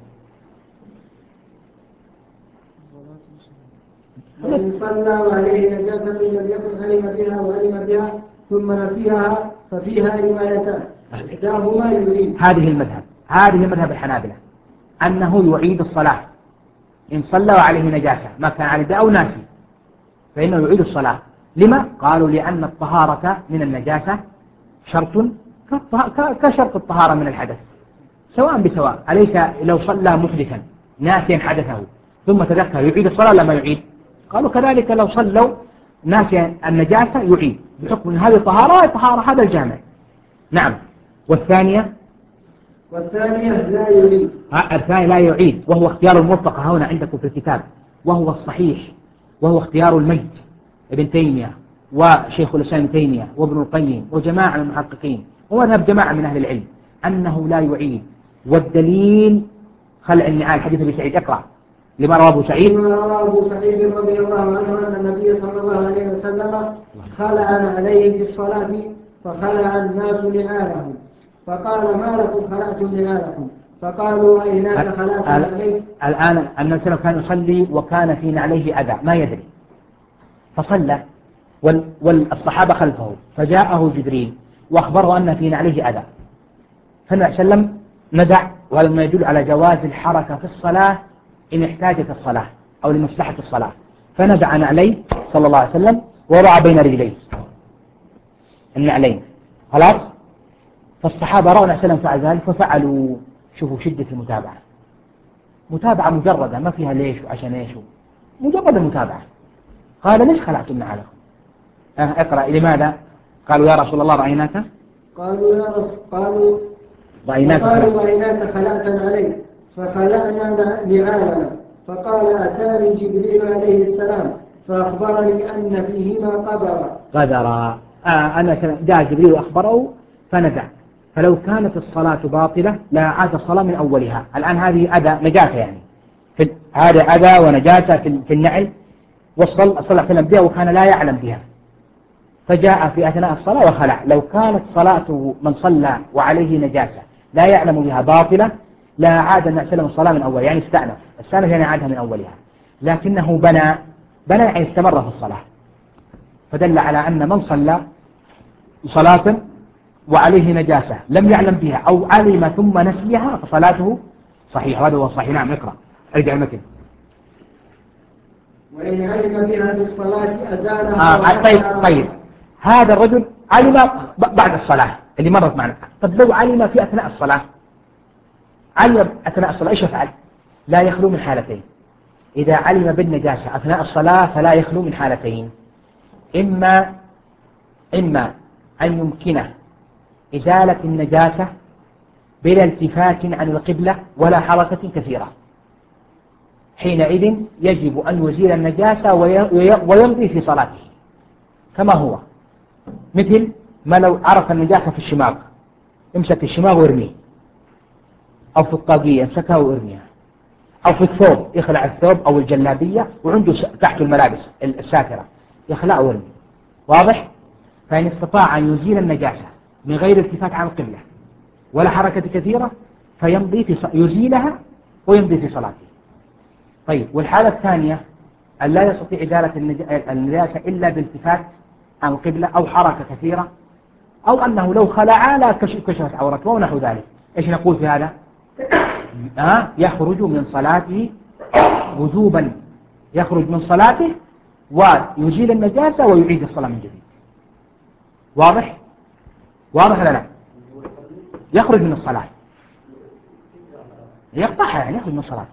وإن صلى وعليه نجاسة لم يكن علم بها وعلم بها ثم نسيها ففيها روايتان إحداهما يريد. هذه المذهب الحنابلة أنه يعيد الصلاة إن صلى وعليه نجاسة ما كان عليه أو ناسي فإنه يعيد الصلاة. لما؟ قالوا لأن الطهارة من النجاسة شرط كشرط الطهارة من الحدث سواء بسواء. أليس لو صلى محدثا ناسيا حدثه ثم تذكر يعيد الصلاة لما يعيد؟ قالوا كذلك لو صلوا ناسيا النجاسة يعيد بحكم أن هذه طهارة هذا الجامع. نعم. والثانية لا يعيد. الثاني لا يعيد، وهو اختيار الموفق هنا عندكم في الكتاب، وهو الصحيح، وهو اختيار المجد ابن تيمية وشيخ الإسلام ابن تيمية وابن القيم وجماعة من المحققين ومذهب جماعة من أهل العلم أنه لا يعيد. والدليل خلع النعال حديث أبي سعيد. اقرأ. لما رواه أبو سعيد رضي الله عنه أن النبي صلى الله عليه وسلم خلع عليه في الصلاة فخلع الناس نعالهم فقال ما لكم خلعتم نعالكم فقالوا أيناك خلعتم عليه. الآن النبي كان يصلي وكان في نعليه أذى ما يدري فصلى والصحابة خلفه فجاءه جبريل وأخبره أن في نعليه أذى فالنبي صلى الله عليه وسلم نزع، وهذا ما يدل على جواز الحركة في الصلاة إن احتاجت الصلاة أو لمصلحة الصلاة، فنزع نعليه صلى الله عليه وسلم ووضع بين رجليه النعلين خلاص. فالصحابة رأوا النبي صلى الله عليه وسلم فعل ذلك ففعلوا. شوفوا شدة المتابعة، متابعة مجردة ما فيها ليش وعشان ايش، مجرد المتابعة. قال ليش خلعتم نعالكم؟ اقرأ. لماذا؟ قالوا يا رسول الله رأيناك رأيناك خلعتا عليه فخلعنا نعالنا فقال أتاني جبريل عليه السلام فأخبرني أن فيهما قدرا. أنا جاء جبريل وأخبره فنزع. فلو كانت الصلاة باطلة لا عاد الصلاة من أولها. الآن هذه أذى نجاسة يعني هذا أذى ونجاسة في النعل صلى الله عليه وسلم بها وكان لا يعلم بها فجاء في أثناء الصلاة وخلع. لو كانت صلاته من صلى وعليه نجاسة لا يعلم بها باطلة لا عاد النبي صلى الله عليه وسلم الصلاة من أولها، يعني استأنف يعني عادها من أولها، لكنه بنى يعني استمر في الصلاة، فدل على أن من صلى صلاة وعليه نجاسة لم يعلم بها أو علم ثم نسيها فصلاته صحيحة. هذا هو الصحيح. نعم. اقرأ. ارجع المتن. وإن علم بها بالصلاة أزالها. طيب هذا الرجل علم بعد الصلاة اللي مرت معنا. طب لو علم في أثناء الصلاة، علم أثناء الصلاة إيش يفعل؟ لا يخلو من حالتين. إذا علم بالنجاسة أثناء الصلاة فلا يخلو من حالتين: إما أن يمكنه إزالة النجاسة بلا التفات عن القبلة ولا حركة كثيرة، حينئذ يجب أن يزيل النجاسة ويمضي في صلاته كما هو، مثل ما لو عرف النجاسة في الشماغ امسك الشماغ وارميه، أو في الطاقية امسكها وارميها، أو في الثوب يخلع الثوب أو الجلابية وعنده تحت الملابس الساترة يخلع ويرمي. واضح؟ فإن استطاع أن يزيل النجاسة من غير التفات عن القبلة ولا حركة كثيرة فيمضي يزيلها ويمضي في صلاته. طيب، والحالة الثانية أن لا يستطيع إزالة النجاسة إلا بالتفات عن القبلة أو حركة كثيرة، أو أنه لو خلع لا كشفت عورته ونحو ذلك. إيش نقول في هذا؟ يخرج من صلاته وجوبا، يخرج من صلاته ويزيل النجاسة ويعيد الصلاة من جديد. واضح؟ واضح ولا لا؟ يخرج من الصلاة، يقطعها يعني يخرج من الصلاة،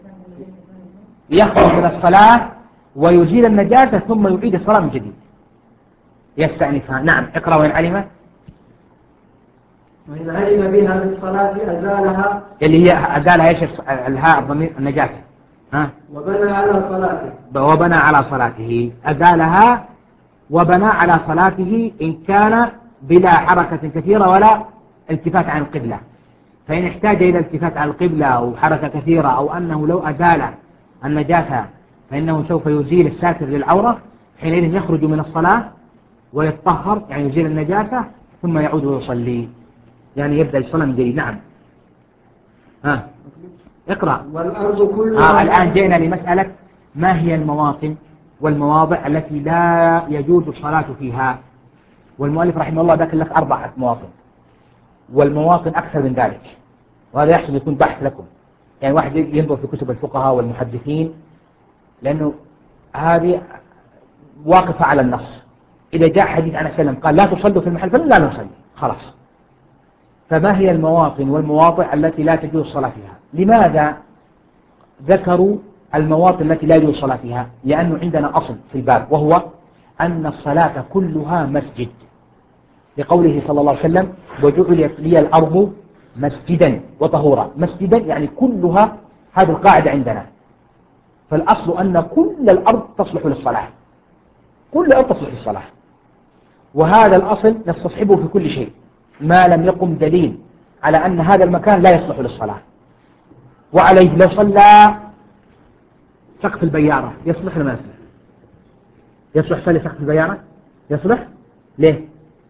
يخرج من الصلاة ويزيل النجاسة ثم يعيد الصلاة من جديد، يستأنفها. نعم، اقرأ. وإن علم، وإن علم بها بالصلاة أزالها، اللي هي أزالها ايش؟ الهاء الضمير النجاسة. وبنى على صلاته، وبنى على صلاته، أزالها وبنى على صلاته إن كان بلا حركة كثيرة ولا التفات عن القبلة. فإن احتاج إلى التفات عن القبلة أو حركة كثيرة، أو أنه لو أزال النجاسة فإنه سوف يزيل الساتر للعورة، حينئذ يخرج من الصلاة ويتطهر، يعني يزيل النجاسة ثم يعود ويصلي، يعني يبدأ الصلاة من جديد. نعم. اقرأ. والأرض كلها. الآن جئنا لمسألة ما هي المواطن والمواضع التي لا يجوز الصلاة فيها. والمؤلف رحمه الله ذكر لك 4 مواطن، والمواطن أكثر من ذلك، وهذا يحسن يكون بحث لكم، يعني واحد ينظر في كتب الفقهاء والمحدثين، لأنه هذه واقفة على النص. إذا جاء حديث عن سلم قال لا تصلوا في المحل فلا لا نصلي، خلاص. فما هي المواطن والمواضع التي لا تجوز الصلاة فيها؟ لماذا ذكروا المواطن التي لا يجوز الصلاة فيها؟ لأنه عندنا أصل في الباب، وهو أن الصلاة كلها مسجد، لقوله صلى الله عليه وسلم: وجعلت لي الأرض مسجدا وطهورا. مسجدا يعني كلها، هذه القاعدة عندنا. فالأصل أن كل الأرض تصلح للصلاة، كل الأرض تصلح للصلاة، وهذا الأصل نستصحبه في كل شيء ما لم يقم دليل على أن هذا المكان لا يصلح للصلاة. وعليه لو صلى سقف البيارة يصلح ولا ما يصلح؟ يصلح صلي سقف البيارة؟ يصلح؟ ليه؟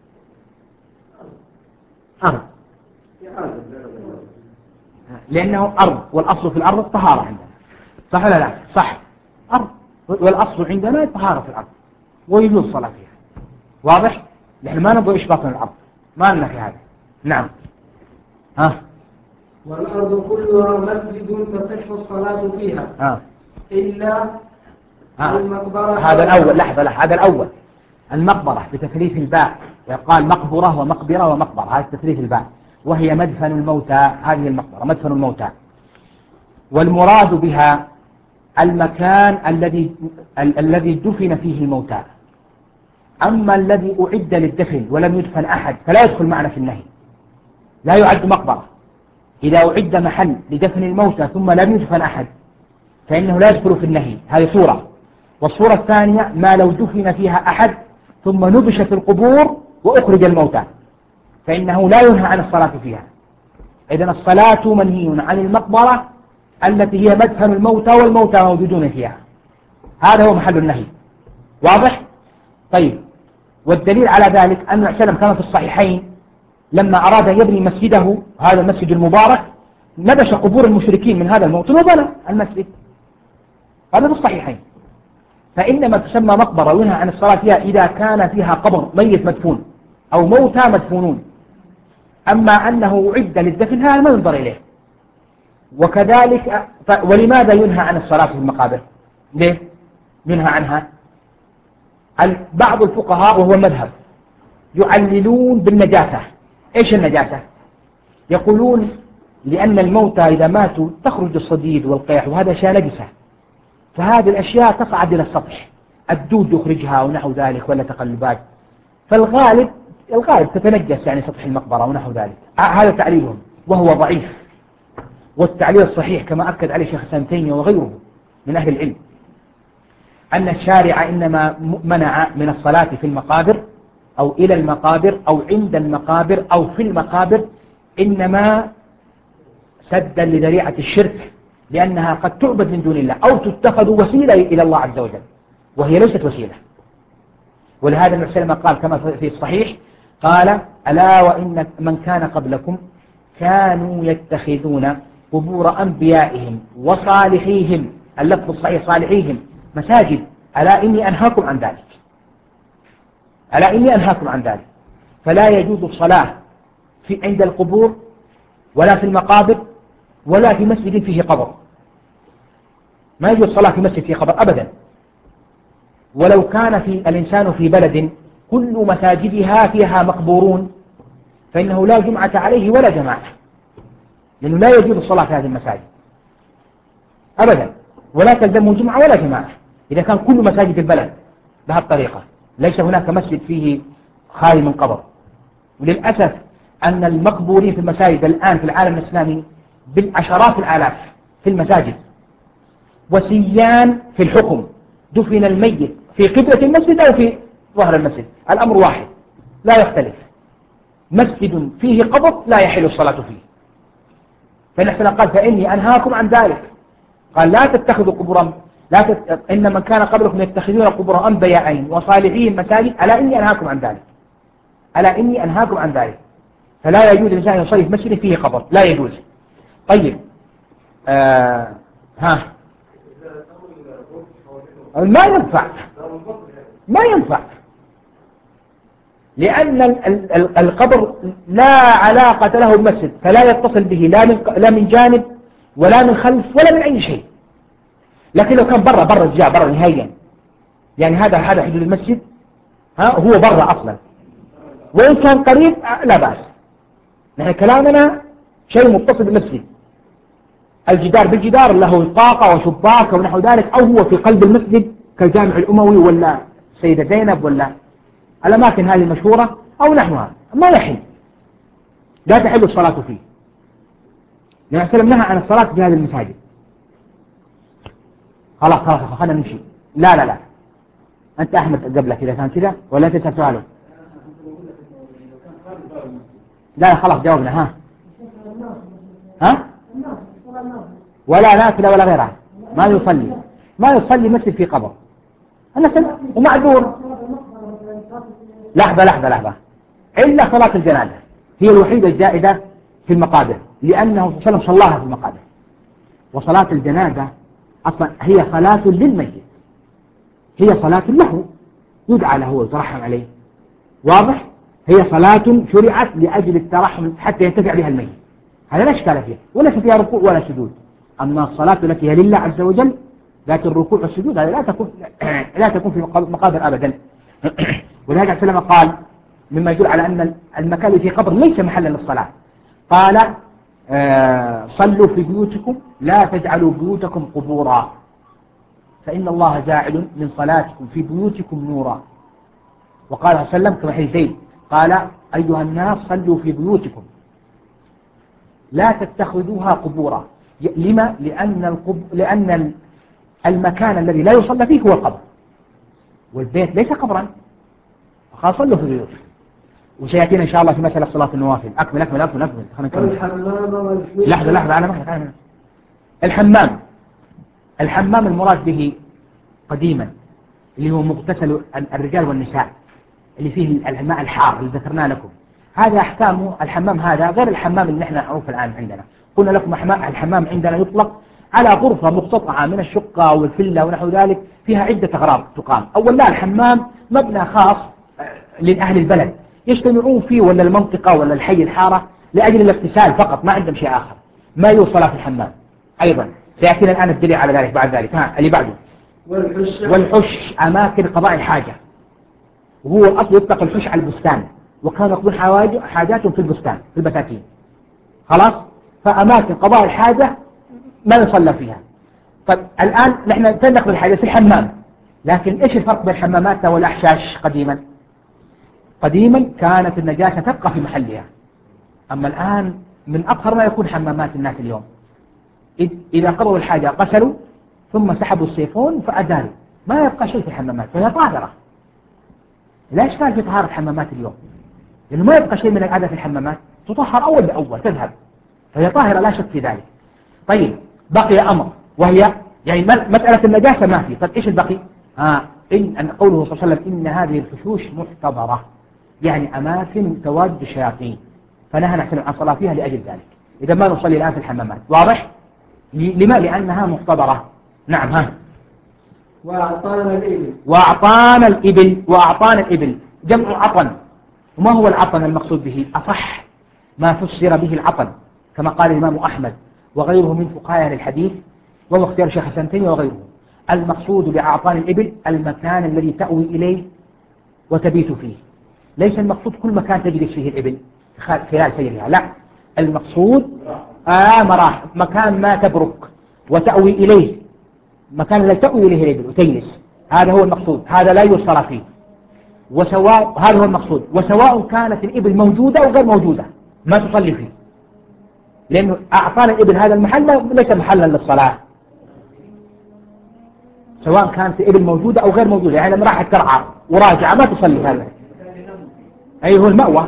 أرض، لأنه أرض، والأصل في الأرض الطهارة عندنا، صح ولا لا؟ صح، أرض، والأصل عندنا الطهارة في الأرض ويجوز الصلاة فيها. واضح؟ نحن ما نبغى إيش باطن الأرض، ما لنا في هذا. نعم. والأرض كلها مسجد تصح الصلاة فيها إلا المقبرة. هذا الأول، لحظة، هذا الأول. المقبرة بتثليث الباء، يقال مقبرة ومقبرة ومقبرة، هذا تثليث الباء، وهي مدفن الموتى. هذه المقبرة مدفن الموتى، والمراد بها المكان الذي دفن فيه الموتى. أما الذي أعد للدفن ولم يدفن أحد فلا يدخل معنا في النهي، لا يعد مقبرة. إذا أعد محل لدفن الموتى ثم لم يدفن أحد فإنه لا يدخل في النهي. هذه صورة. والصورة الثانية ما لو دفن فيها أحد ثم نبشت القبور وأخرج الموتى فإنه لا ينهى عن الصلاة فيها. إذن الصلاة منهي عن المقبرة التي هي مدفن الموتى والموتى موجودون فيها، هذا هو محل النهي. واضح؟ طيب، والدليل على ذلك أن النبي كان في الصحيحين لما أراد أن يبني مسجده، هذا المسجد المبارك، نبش قبور المشركين من هذا الموطن وبنى المسجد، هذا في الصحيحين. فإنما تسمى مقبرة وينهى عن الصلاة فيها إذا كان فيها قبر ميت مدفون أو موتى مدفونون. أما أنه عد للدفن هذا ما ينظر إليه. وكذلك ولماذا ينهى عن الصلاة في المقابر؟ ليه؟ منها عنها. بعض الفقهاء وهو المذهب يعللون بالنجاسة. إيش النجاسة؟ يقولون لأن الموتى إذا ماتوا تخرج الصديد والقيح وهذا أشياء نجسة، فهذه الأشياء تصعد إلى السطح، الدود يخرجها ونحو ذلك ولا تقلبات، فالغالب تتنجس يعني سطح المقبرة ونحو ذلك. هذا تعليلهم وهو ضعيف، والتعليل الصحيح كما أكد عليه شيخ ابن تيمية وغيره من أهل العلم أن الشارع إنما منع من الصلاة في المقابر أو إلى المقابر أو عند المقابر أو في المقابر إنما سدا لذريعة الشرك، لأنها قد تعبد من دون الله أو تتخذ وسيلة إلى الله عز وجل وهي ليست وسيلة. ولهذا النبي صلى الله عليه وسلم قال كما في الصحيح قال ألا وإن من كان قبلكم كانوا يتخذون قبور أنبيائهم وصالحيهم، اللفظ الصحيح صالحيهم، مساجد، ألا إني أنهاكم عن ذلك، ألا إني أنهاكم عن ذلك. فلا يجوز الصلاة عند القبور ولا في المقابر ولا في مسجد فيه قبر، ما يجوز الصلاة في مسجد فيه قبر أبدا. ولو كان الإنسان في بلد كل مساجدها فيها مقبورون فإنه لا جمعة عليه ولا جماعة، لأنه لا يجوز الصلاة في هذه المساجد أبدا، ولا تلزمه جمعة ولا جماعة إذا كان كل مساجد البلد بهالطريقة، ليس هناك مسجد فيه خالي من قبر. وللأسف أن المقبورين في المساجد الآن في العالم الإسلامي بالعشرات الآلاف في المساجد، وسيان في الحكم، دفن الميت في قبلة المسجد أو في ظهر المسجد، الأمر واحد لا يختلف، مسجد فيه قبر لا يحل الصلاة فيه. فنحن قال فإني أنهاكم عن ذلك، قال لا تتخذوا قبورا إن من كان قبلكم يتخذون قبور أنبيائهم وصالحين مساجد، ألا إني أنهاكم عن ذلك، ألا إني أنهاكم عن ذلك. فلا يجوز الإنسان يصلي في مسجد فيه قبر، لا يجوز. طيب ما ينفع لأن القبر لا علاقة له بالمسجد، فلا يتصل به لا من جانب ولا من خلف ولا من أي شيء. لكن لو كان برا الجاء برا نهائيا، يعني هذا حدود المسجد، هو برا أصلا، وإن كان قريب لا بأس. نحن كلامنا شيء متصل بالمسجد، الجدار بالجدار له طاقة وشباك ونحو ذلك، أو هو في قلب المسجد كالجامع الأموي ولا سيدة زينب ولا الأماكن هذه المشهورة أو نحوها، ما يحل، لا تحل الصلاة فيه. لأن سلم نهى عن الصلاة في هذه المساجد. خلاص خلنا نمشي. لا أنت أحمد قبلك إذا كان كذا ولا أنت سؤاله؟ لا خلاص جاوبنا. ها ولا نافلة ولا غيرها، ما يصلي مسجد في قبر ومعذور. لحظة إلا صلاة الجنازة هي الوحيدة الجائزة في المقابر، لأنه صلى الله عليه وسلم صلاها في المقابر. وصلاة الجنازة أصلا هي صلاة للميت، هي صلاة له يدعى له ويترحم عليه، واضح؟ هي صلاة شرعت لأجل الترحم حتى ينتفع بها الميت، هذا لا إشكال فيه، وليس فيها ركوع ولا سجود. أما الصلاة التي هي لله عز وجل ذات الركوع والسجود هذه لا تكون في مقابر أبدا. ولهذا سلم قال مما يدل على أن المكان في قبر ليس محلا للصلاة، قال صلوا في بيوتكم لا تجعلوا بيوتكم قبورا فإن الله جاعل من صلاتكم في بيوتكم نورا. وقال صلى الله عليه وسلم كما حديث زيد قال أيها الناس صلوا في بيوتكم لا تتخذوها قبورا. لما؟ لأن المكان الذي لا يصلى فيه هو القبر، والبيت ليس قبرا، فقال صلوا في بيوتكم. وسيأتينا إن شاء الله في مسألة صلاة النوافل. أكمل خلينا نكمل. لحظة أنا الحمام المراد به قديما اللي هو مغتسل الرجال والنساء اللي فيه الماء الحار اللي ذكرنا لكم، هذا أحكام الحمام هذا غير الحمام اللي نحن نعرفه الآن عندنا. قلنا لكم الحمام عندنا يطلق على غرفة مقتطعة من الشقة والفلة ونحو ذلك فيها عدة أغراض تقام. أول لا، الحمام مبنى خاص لأهل البلد يجتمعون فيه ولا المنطقة ولا الحي الحارة لأجل الاغتسال فقط، ما عندهم شيء آخر، ما يوصل في الحمام. أيضا سيأتينا الآن الدليل على ذلك بعد ذلك. اللي بعده والحش أماكن قضاء الحاجة، وهو الأصل يطلق الحش على البستان، وكانوا يقضون حاجاتهم في البستان في البساتين، خلاص. فأماكن قضاء الحاجة ما يصلى فيها. طيب الآن نحن نقضي الحاجة في الحمام، لكن إيش الفرق بين حماماتنا والأحشاش قديما؟ قديما كانت النجاسة تبقى في محلها، أما الآن من أطهر ما يكون حمامات الناس اليوم، إذا قضوا الحاجة غسلوا ثم سحبوا السيفون فأزالوا، ما يبقى شيء في الحمامات، فهي طاهرة. لا إشكال في طهارة الحمامات اليوم، لأنه ما يبقى شيء من الأذى في الحمامات، تطهر أول بأول تذهب، فهي طاهرة لا شك في ذلك. طيب بقي أمر، وهي يعني مسألة النجاسة ما في. طيب إيش البقي؟ إن قوله صلى الله عليه وسلم إن هذه الفشوش محتضرة، يعني أماكن تواجد الشياطين، فنهى نحن عن الصلاة فيها لأجل ذلك. إذا ما نصلي الآن في الحمامات، واضح؟ لما؟ لأنها محتضرة. نعم. وأعطانا الإبل جمع عطن. وما هو العطن المقصود به؟ أصح ما فسر به العطن كما قال الإمام أحمد وغيره من فقهاء الحديث، وهو اختيار شيخ حسن تيمية وغيره. المقصود بأعطان الإبل المكان الذي تأوي إليه وتبيت فيه، ليس المقصود كل مكان تجلس فيه الإبل خلال سيرها، لا، المقصود مراح، مكان ما تبرك وتأوي إليه، مكان الذي تأوي إليه الإبل وتجلس، هذا هو المقصود، هذا لا يصلى فيه. وسواء هذا هو المقصود، وسواء كانت الإبل موجودة أو غير موجودة ما تصلي فيه، لأنه أعطانا الإبل هذا المحل ليس محلا للصلاة، سواء كانت الإبل موجودة أو غير موجودة. يعني لما راحت ترعى وراجعة ما تصلي هذا. أي هو المأوى.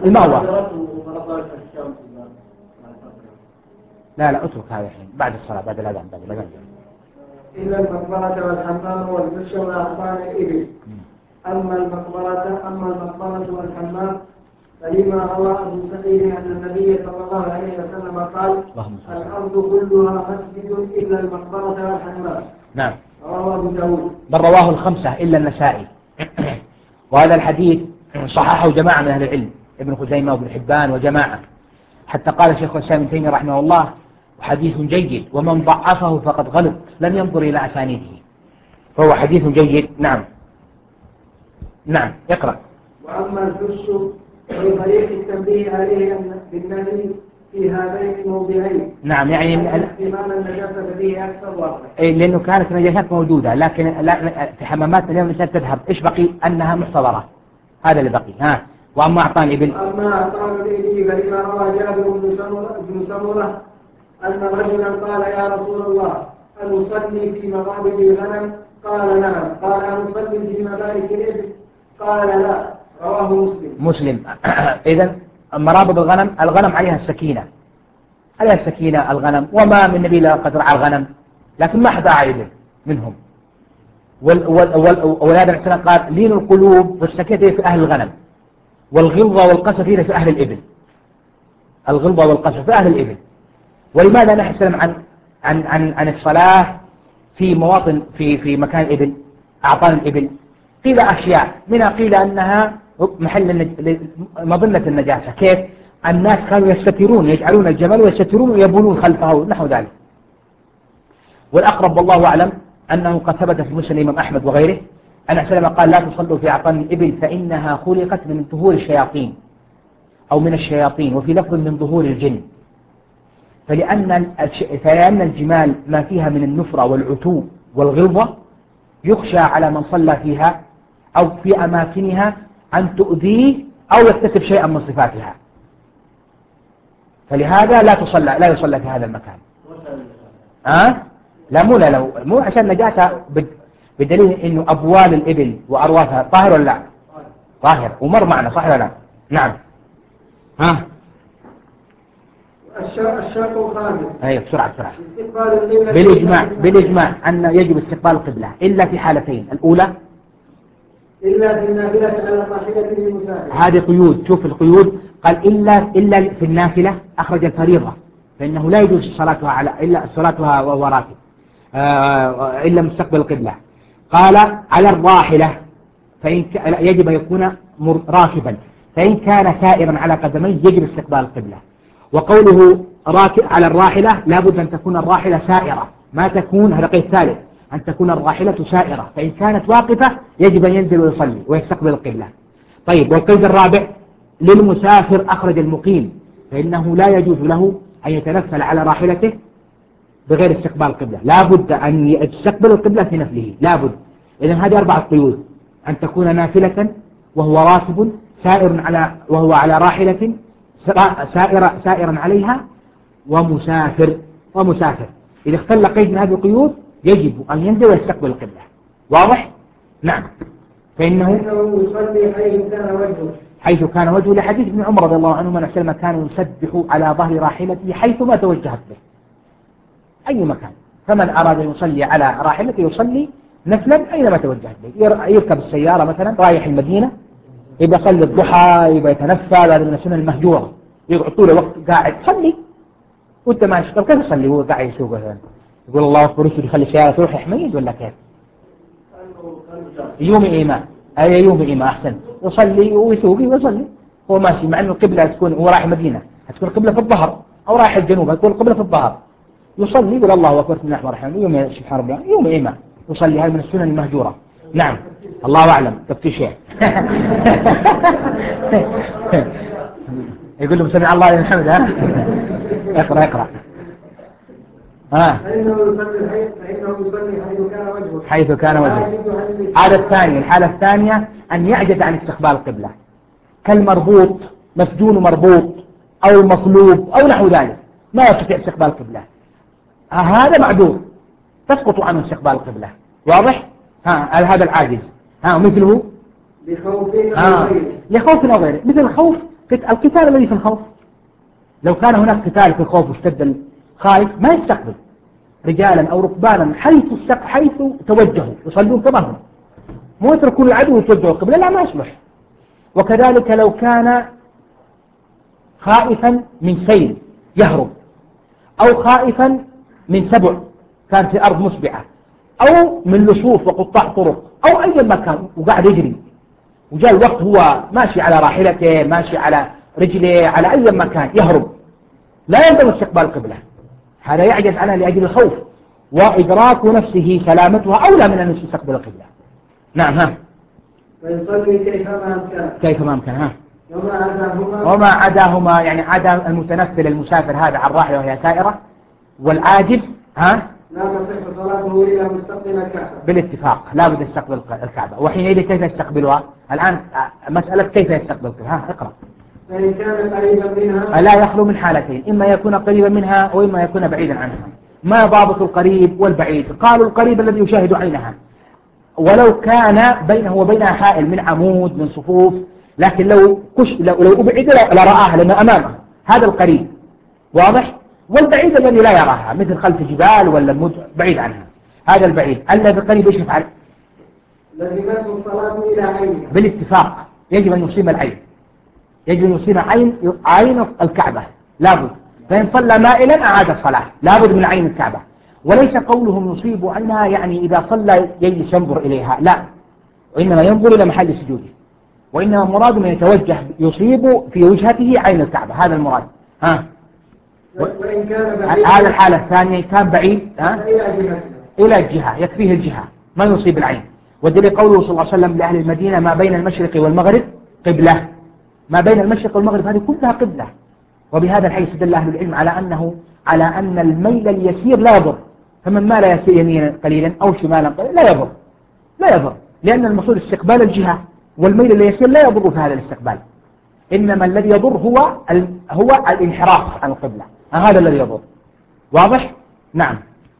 لا اترك هذا الحين بعد الصلاة، بعد الأذان، بعد الأذان. إلا المقبرة والحمام والفرش وأعطان الإبل. أما المقبرة والحمام فلما روى أبو سعيد أن النبي صلى الله عليه وسلم قال الأرض كلها مسجد إلا المقبرة والحمام. نعم. رواه أبو داود. بل رواه الخمسة إلا النسائي. وهذا الحديث صححه جماعة من أهل العلم، ابن خزيمة وابن حبان وجماعة، حتى قال شيخ الإسلام ابن تيمية رحمه الله حديث جيد، ومن ضعفه فقد غلط لم ينظر إلى أسانيده، فهو حديث جيد. نعم اقرأ. وأما الفرش فبطريق التنبيه عليه بالنبي في هذين الموضعين. نعم، يعني احتمال النجاسة فيه أكثر واضح. لأنه كانت النجاسات موجودة، لكن في حمامات اليوم النجاسات تذهب. إيش بقي؟ أنها محتضرة، هذا اللي بقي. وأما أعطان الإبل فلما روى جابر بن سمرة أن رجلا قال يا رسول الله أنصلي في مغابر الغنم؟ قال نعم. قال أنصلي في مبارك الإبل؟ قال لا. رواه مسلم. إذن مرابط الغنم عليها السكينة، الغنم، وما من نبي لا قد رعى الغنم، لكن ما حدا عايده منهم. ولهذا الإنسان قال لين القلوب والسكينة في أهل الغنم، والغلظة والقسوة في أهل الإبل. الغلظة والقسوة في أهل الإبل. ولماذا نحن عن الصلاة في مواطن في مكان الإبل، أعطان الإبل؟ قيل أشياء منها، قيل أنها محل مظنة النجاسة. كيف؟ الناس كانوا يستترون، يجعلون الجمل ويستترون ويبولون خلفه نحو ذلك. والأقرب والله أعلم أنه قد ثبت في مسلم الإمام أحمد وغيره أن سلم قال لا تصلوا في أعطان الإبل فإنها خلقت من ظهور الشياطين أو من الشياطين، وفي لفظ من ظهور الجن. فلأن الجمال ما فيها من النفرة والعتو والغلظة يخشى على من صلى فيها أو في أماكنها أن تؤذيه أو يكتسب شيئا من صفاتها، فلهذا لا يصلى في هذا المكان. لا مو عشان نجاتها، بدليل إنه أبوال الإبل وأرواثها طاهر ولا لا؟ طاهر، ومر معنا، صح ولا لا؟ نعم. الشرط الخامس. أيوة بسرعة. بالإجماع أن يجب استقبال القبلة إلا في حالتين. الأولى إلا في النافلة على الراحلة للمسافر. هذه قيود، شوف القيود، قال إلا في النافلة، أخرج الفريضة، فإنه لا يجوز إلا صلاتها وهو راكب إلا مستقبل القبلة. قال على الراحلة يجب أن يكون راكبا، فإن كان سائرا على قدميه يجب استقبال القبلة. وقوله راكب على الراحلة لابد أن تكون الراحلة سائرة، ما تكون، هذا قيد ثالث، أن تكون الراحلة سائرة، فإن كانت واقفة يجب أن ينزل ويصلي ويستقبل القبلة. طيب، والقيد الرابع للمسافر أخرج المقيم، فإنه لا يجوز له أن يتنفل على راحلته بغير استقبال القبلة، لا بد أن يستقبل القبلة في نفله، لا بد. إذن هذه 4 قيود: أن تكون نافلة وهو راكب وهو على راحلة سائرا عليها، ومسافر. إذا اختل قيد من هذه القيود يجب أن ينزل ويستقبل القبلة. واضح؟ نعم. فإنه يصلي حيث كان وجهه لحديث ابن عمر رضي الله عنهما أنه كان يسبح على ظهر راحلته حيثما توجهت به، أي مكان. فمن أراد أن يصلي على راحلته يصلي نفلا أينما توجهت به. يركب السيارة مثلا رايح المدينة، يبقى يصلي الضحى، يبقى يتنفل، هذا من السنن المهجورة، يقعد طول الوقت قاعد صلي وانت ماشي. طب كيف يصلي وهو قاعد يسوق مثلا؟ يقول الله أكبر يخلي السيارة تروح يحميد ولا كيف؟ يوم إيمان، أي يوم إيمان أحسن، يصلي ويسوق ويصلي هو ماشي، مع أنه القبلة تكون هو رايح المدينة هتكون القبلة في الظهر، أو رايح الجنوب هتكون القبلة في الظهر، يصلي يقول الله أكبر بسم الله الرحمن الرحيم يوم سبحان ربي يوم إيمان يصلي. هذا من السنن المهجورة. نعم، الله أعلم تفتيش شيء. يقول له سمع الله لمن حمده. اقرأ. فإنه يصلي حيث كان وجهه. الحالة الثانية أن يعجز عن استقبال القبلة، كالمربوط، مسجون مربوط أو مصلوب أو نحو ذلك، ما يستطيع استقبال القبلة، هذا معذور تسقط عنه استقبال القبلة. واضح؟ هذا العاجز. مثله لخوف أو غيره، مثل الخوف، القتال الذي في الخوف، لو كان هناك قتال في الخوف واشتد الخائف ما يستقبل رجالا أو ركبانا حيث توجهوا يصلون كما هم، مو يتركون العدو ويتوجهوا القبلة، لا ما يصلح. وكذلك لو كان خائفا من سيل يهرب، أو خائفا من سبع كان في أرض مسبعة، أو من لصوص وقطاع طرق، أو أي مكان وقاعد يجري وجاء الوقت هو ماشي على راحلته، ماشي على رجله، على أي مكان يهرب، لا يلزم استقبال القبلة، هذا يعجز عنها لأجل الخوف، وإدراك نفسه سلامتها أولى من أن يستقبل القبلة. نعم. فيصلي كيفما أمكن. وما عداهما يعني عدا المتنفل المسافر هذا على الراحلة وهي سائرة، والعاجز لا تصح صلاته إلا مستقبل الكعبة بالاتفاق، لا بد يستقبل الكعبة. وحينئذ كيف يستقبلها؟ الآن مسألة كيف يستقبل الكعبة. اقرأ. فإن كان قريبا منها لا يخلو من حالتين، إما يكون قريبا منها وإما يكون بعيدا عنها. ما ضابط القريب والبعيد؟ قالوا القريب الذي يشاهد عينها، ولو كان بينه وبينها حائل من عمود من صفوف، لكن لو أبعد لرآها لأنه أمامه، هذا القريب. واضح؟ والبعيد الذي لا يراها مثل خلف جبال ولا بعيد عنها، هذا البعيد. الذي قريب ايش يفعل؟ لزمته الصلاة إلى عينها بالاتفاق، يجب أن يصيب العين، يجب أن يصيب عين الكعبة لابد، فإن صلى مائلا أعاد الصلاة، لابد من عين الكعبة. وليس قولهم يصيب عينها يعني إذا صلى يجلس ينظر إليها، لا، وإنما ينظر إلى محل سجوده، وإنما مراد من يتوجه يصيب في وجهته عين الكعبة، هذا المراد. وإن كان هذا الحالة الثانية كان بعيد إلى الجهة، يكفيه الجهة ما يصيب العين. والدليل قوله صلى الله عليه وسلم لأهل المدينة ما بين المشرق والمغرب قبلة، ما بين المشرق والمغرب هذه كلها قبلة. وبهذا الحديث دل أهل العلم على أن الميل اليسير لا يضر، فمن مال يسير يمينا قليلا أو شمالا قليلا لا يضر، لأن المقصود استقبال الجهة، والميل اليسير لا يضر في هذا الاستقبال، إنما الذي يضر هو الانحراف عن القبلة، هذا الذي يضر. واضح؟ نعم.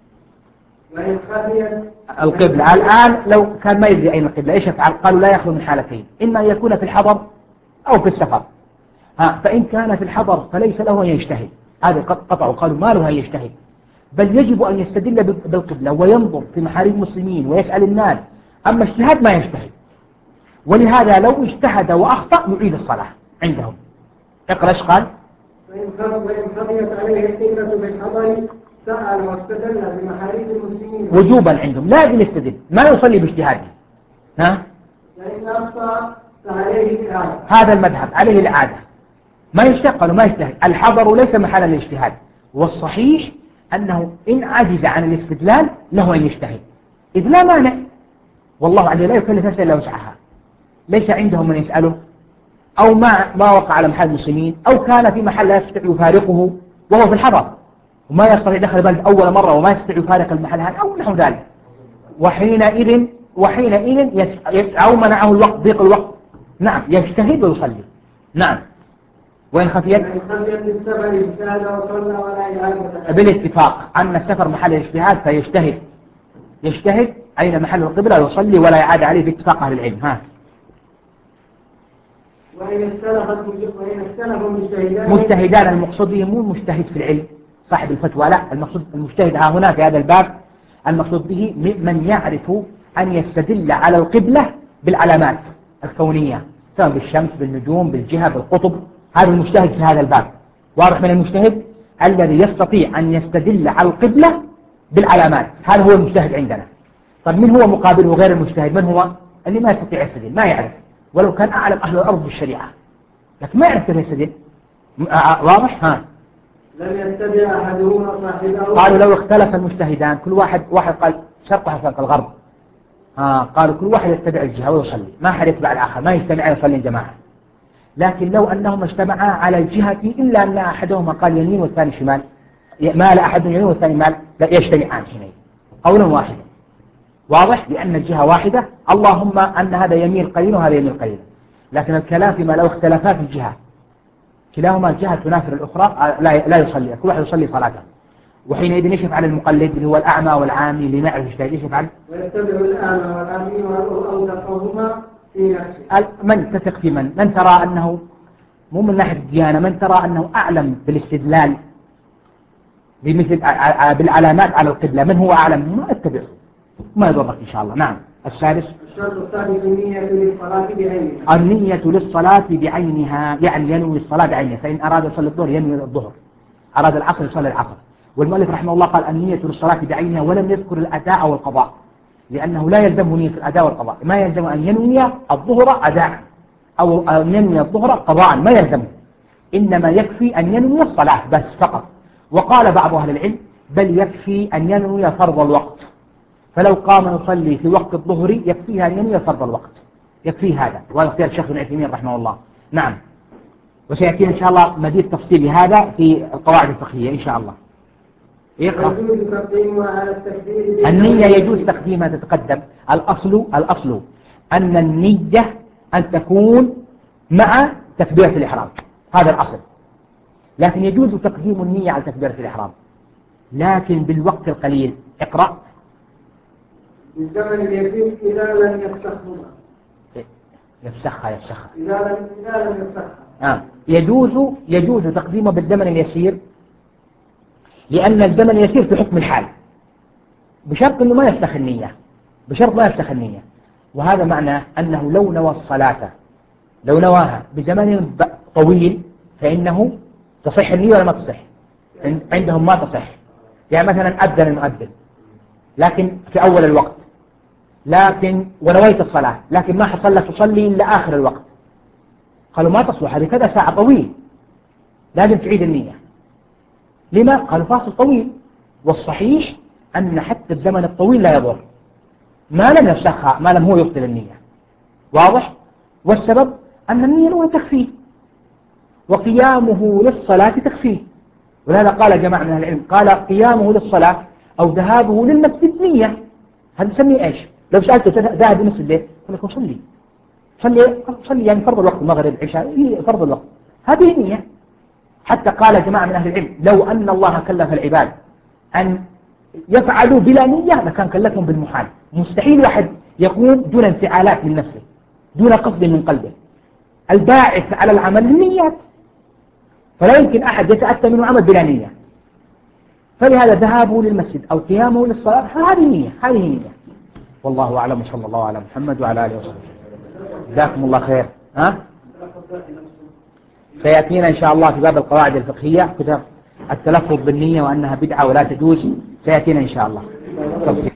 القبلة الآن لو كان ما يدري أين القبلة إيش يفعل؟ قالوا لا يخلو من حالتين، إما أن يكون في الحضر أو في السفر. فإن كان في الحضر فليس له أن يجتهد، هذا قطعوا، قالوا ما له أن يجتهد، بل يجب أن يستدل بالقبلة وينظر في محارم المسلمين ويسأل الناس، أما اجتهاد ما يجتهد، ولهذا لو اجتهد وأخطأ يعيد الصلاة عندهم. اقرأ ايش قال؟ وإن خفيت عليه القبلة بالحضر سأل واستدل بمحارم المسلمين وجوبا عندهم، لازم يستدل، ما يصلي باجتهاده. فإن أخطأ فعليه الإعادة، هذا المذهب عليه الإعادة، ما يشتغل وما يجتهد، الحضر ليس محل الاجتهاد، والصحيح أنه إن عجز عن الاستدلال له أن يجتهد، إذ لا مانع، والله عز وجل لا يكلف نفسا إلا وسعها، ليس عندهم من يسأله، أو ما وقع على محل المسلمين، أو كان في محل لا يستطيع يفارقه وهو في الحضر وما يستطيع دخل البلد أول مرة وما يستطيع يفارق المحل هذا أو نحو ذلك، وحينئذ أو منعه الوقت ضيق الوقت، نعم يجتهد ويصلي. نعم. وإن خفيت بالاتفاق أن السفر محل الاجتهاد فيجتهد أين محل القبلة ويصلي ولا يعاد عليه باتفاق أهل العلم. ها. وإن اختلف مجتهدان المقصود به مو المجتهد في العلم صاحب الفتوى، لا، المقصود المجتهد ها هنا في هذا الباب المقصود به من يعرف أن يستدل على القبلة بالعلامات الكونية، سواء بالشمس بالنجوم بالجهة بالقطب، هذا المجتهد في هذا الباب. واضح من المجتهد الذي يستطيع أن يستدل على القبلة بالعلامات، هذا هو المجتهد عندنا. طب من هو مقابله غير المجتهد؟ من هو؟ اللي ما يستطيع يستدل، ما يعرف، ولو كان أعلم أهل الأرض بالشريعة لكن ما يعرف كيف يستدل. واضح؟ ها. لم يتبع أحدهما صاحبه. قالوا لو اختلف المجتهدان كل واحد قال شرق شرق الغرب، قالوا كل واحد يتبع الجهة ويصلي، ما حد يتبع الآخر، ما يجتمع يصلي الجماعة. لكن لو أنهم اجتمعا على الجهة إلا أن أحدهما قال يمين والثاني شمال، مال أحد يمين والثاني مال، لا يجتمعان حينئذ قولا واحدا. واضح؟ لأن الجهة واحدة، اللهم أن هذا يميل قليلا وهذا يميل قليلا. لكن الكلام فيما لو اختلفا في الجهة كلاهما الجهة تنافر الأخرى لا يصلي، كل واحد يصلي صلاته. وحينئذ ايش يفعل المقلد اللي هو الأعمى والعامي اللي ما يعرف يجتهد؟ ايش يفعل؟ ويتبع الأعمى والعامي وأوثقهما في نفسه. من تثق في من ترى أنه مو من ناحية الديانة، من ترى أنه أعلم بالاستدلال بمثل بالعلامات على القبلة، من هو أعلم ما اتبعه ما يضرك إن شاء الله. نعم. السادس الشرط السادس النية للصلاة بعينها. النية للصلاة بعينها، يعني ينوي الصلاة بعينها، فإن أراد يصلي الظهر ينوي الظهر، أراد العصر يصلي العصر. والمؤلف رحمه الله قال النية للصلاة بعينها ولم يذكر الأداء أو القضاء، لأنه لا يلزمه نية الأداء والقضاء، ما يلزم أن ينوي الظهر أداء أو أن ينوي الظهر قضاء، ما يلزمه، إنما يكفي أن ينوي الصلاة بس فقط. وقال بعض أهل العلم بل يكفي أن ينوي فرض الوقت، فلو قام يصلي في وقت الظهر يكفيها أن ينوي فرض الوقت، يكفي هذا، وهذا اختيار الشيخ ابن عثيمين رحمه الله. نعم. وسيأتينا إن شاء الله مزيد تفصيل لهذا في القواعد الفقهية إن شاء الله. يجوز تقديمها على التكبير. النية يجوز تقديمها تتقدم، الأصل أن النية أن تكون مع تكبيرة الإحرام، هذا الأصل. لكن يجوز تقديم النية على تكبيرة الإحرام لكن بالوقت القليل. اقرأ. بالزمن اليسير إذا لم يفسخهما. يفسخها إذا لم يفسخها. يجوز تقديمه بالزمن اليسير، لأن الزمن اليسير في حكم الحال بشرط أنه ما يفسخ النية، وهذا معنى أنه لو نوى الصلاة لو نواها بزمن طويل فإنه تصح النية ولا ما تصح؟ عندهم ما تصح. يعني مثلا أذن المؤذن لكن في أول الوقت، لكن ونويت الصلاة لكن ما حصل لك تصلي إلا آخر الوقت، قالوا ما تصلح، هذه كذا ساعة طويل لازم تعيد النية. لما؟ قالوا فاصل طويل، والصحيح أن حتى الزمن الطويل لا يضر ما لم يفسخها، ما لم هو يبطل النية. واضح؟ والسبب أن النية هو تكفيه وقيامه للصلاة تكفيه، ولهذا قال جماعة من أهل العلم قال قيامه للصلاة أو ذهابه للمسجد نية. هذا نسميه إيش؟ لو سألته ذهب للمسجد ليه؟ قال لك صلي يعني فرض الوقت، المغرب العشاء فرض الوقت، هذه نية. حتى قال جماعة من أهل العلم لو أن الله كلف العباد أن يفعلوا بلا نية لكان كلفهم بالمحال. مستحيل واحد يقوم دون انفعالات من نفسه دون قصد من قلبه، الباعث على العمل النيات، فلا يمكن أحد يتأتى منه عمل بلا نية. فلهذا ذهابه للمسجد أو قيامه للصلاة هذه نية. والله أعلم، وصلى الله على محمد وعلى آله وصحبه. جزاكم الله خير. سيأتينا إن شاء الله في باب القواعد الفقهية كتاب التلفظ بالنية وأنها بدعة ولا تجوز، سيأتينا إن شاء الله.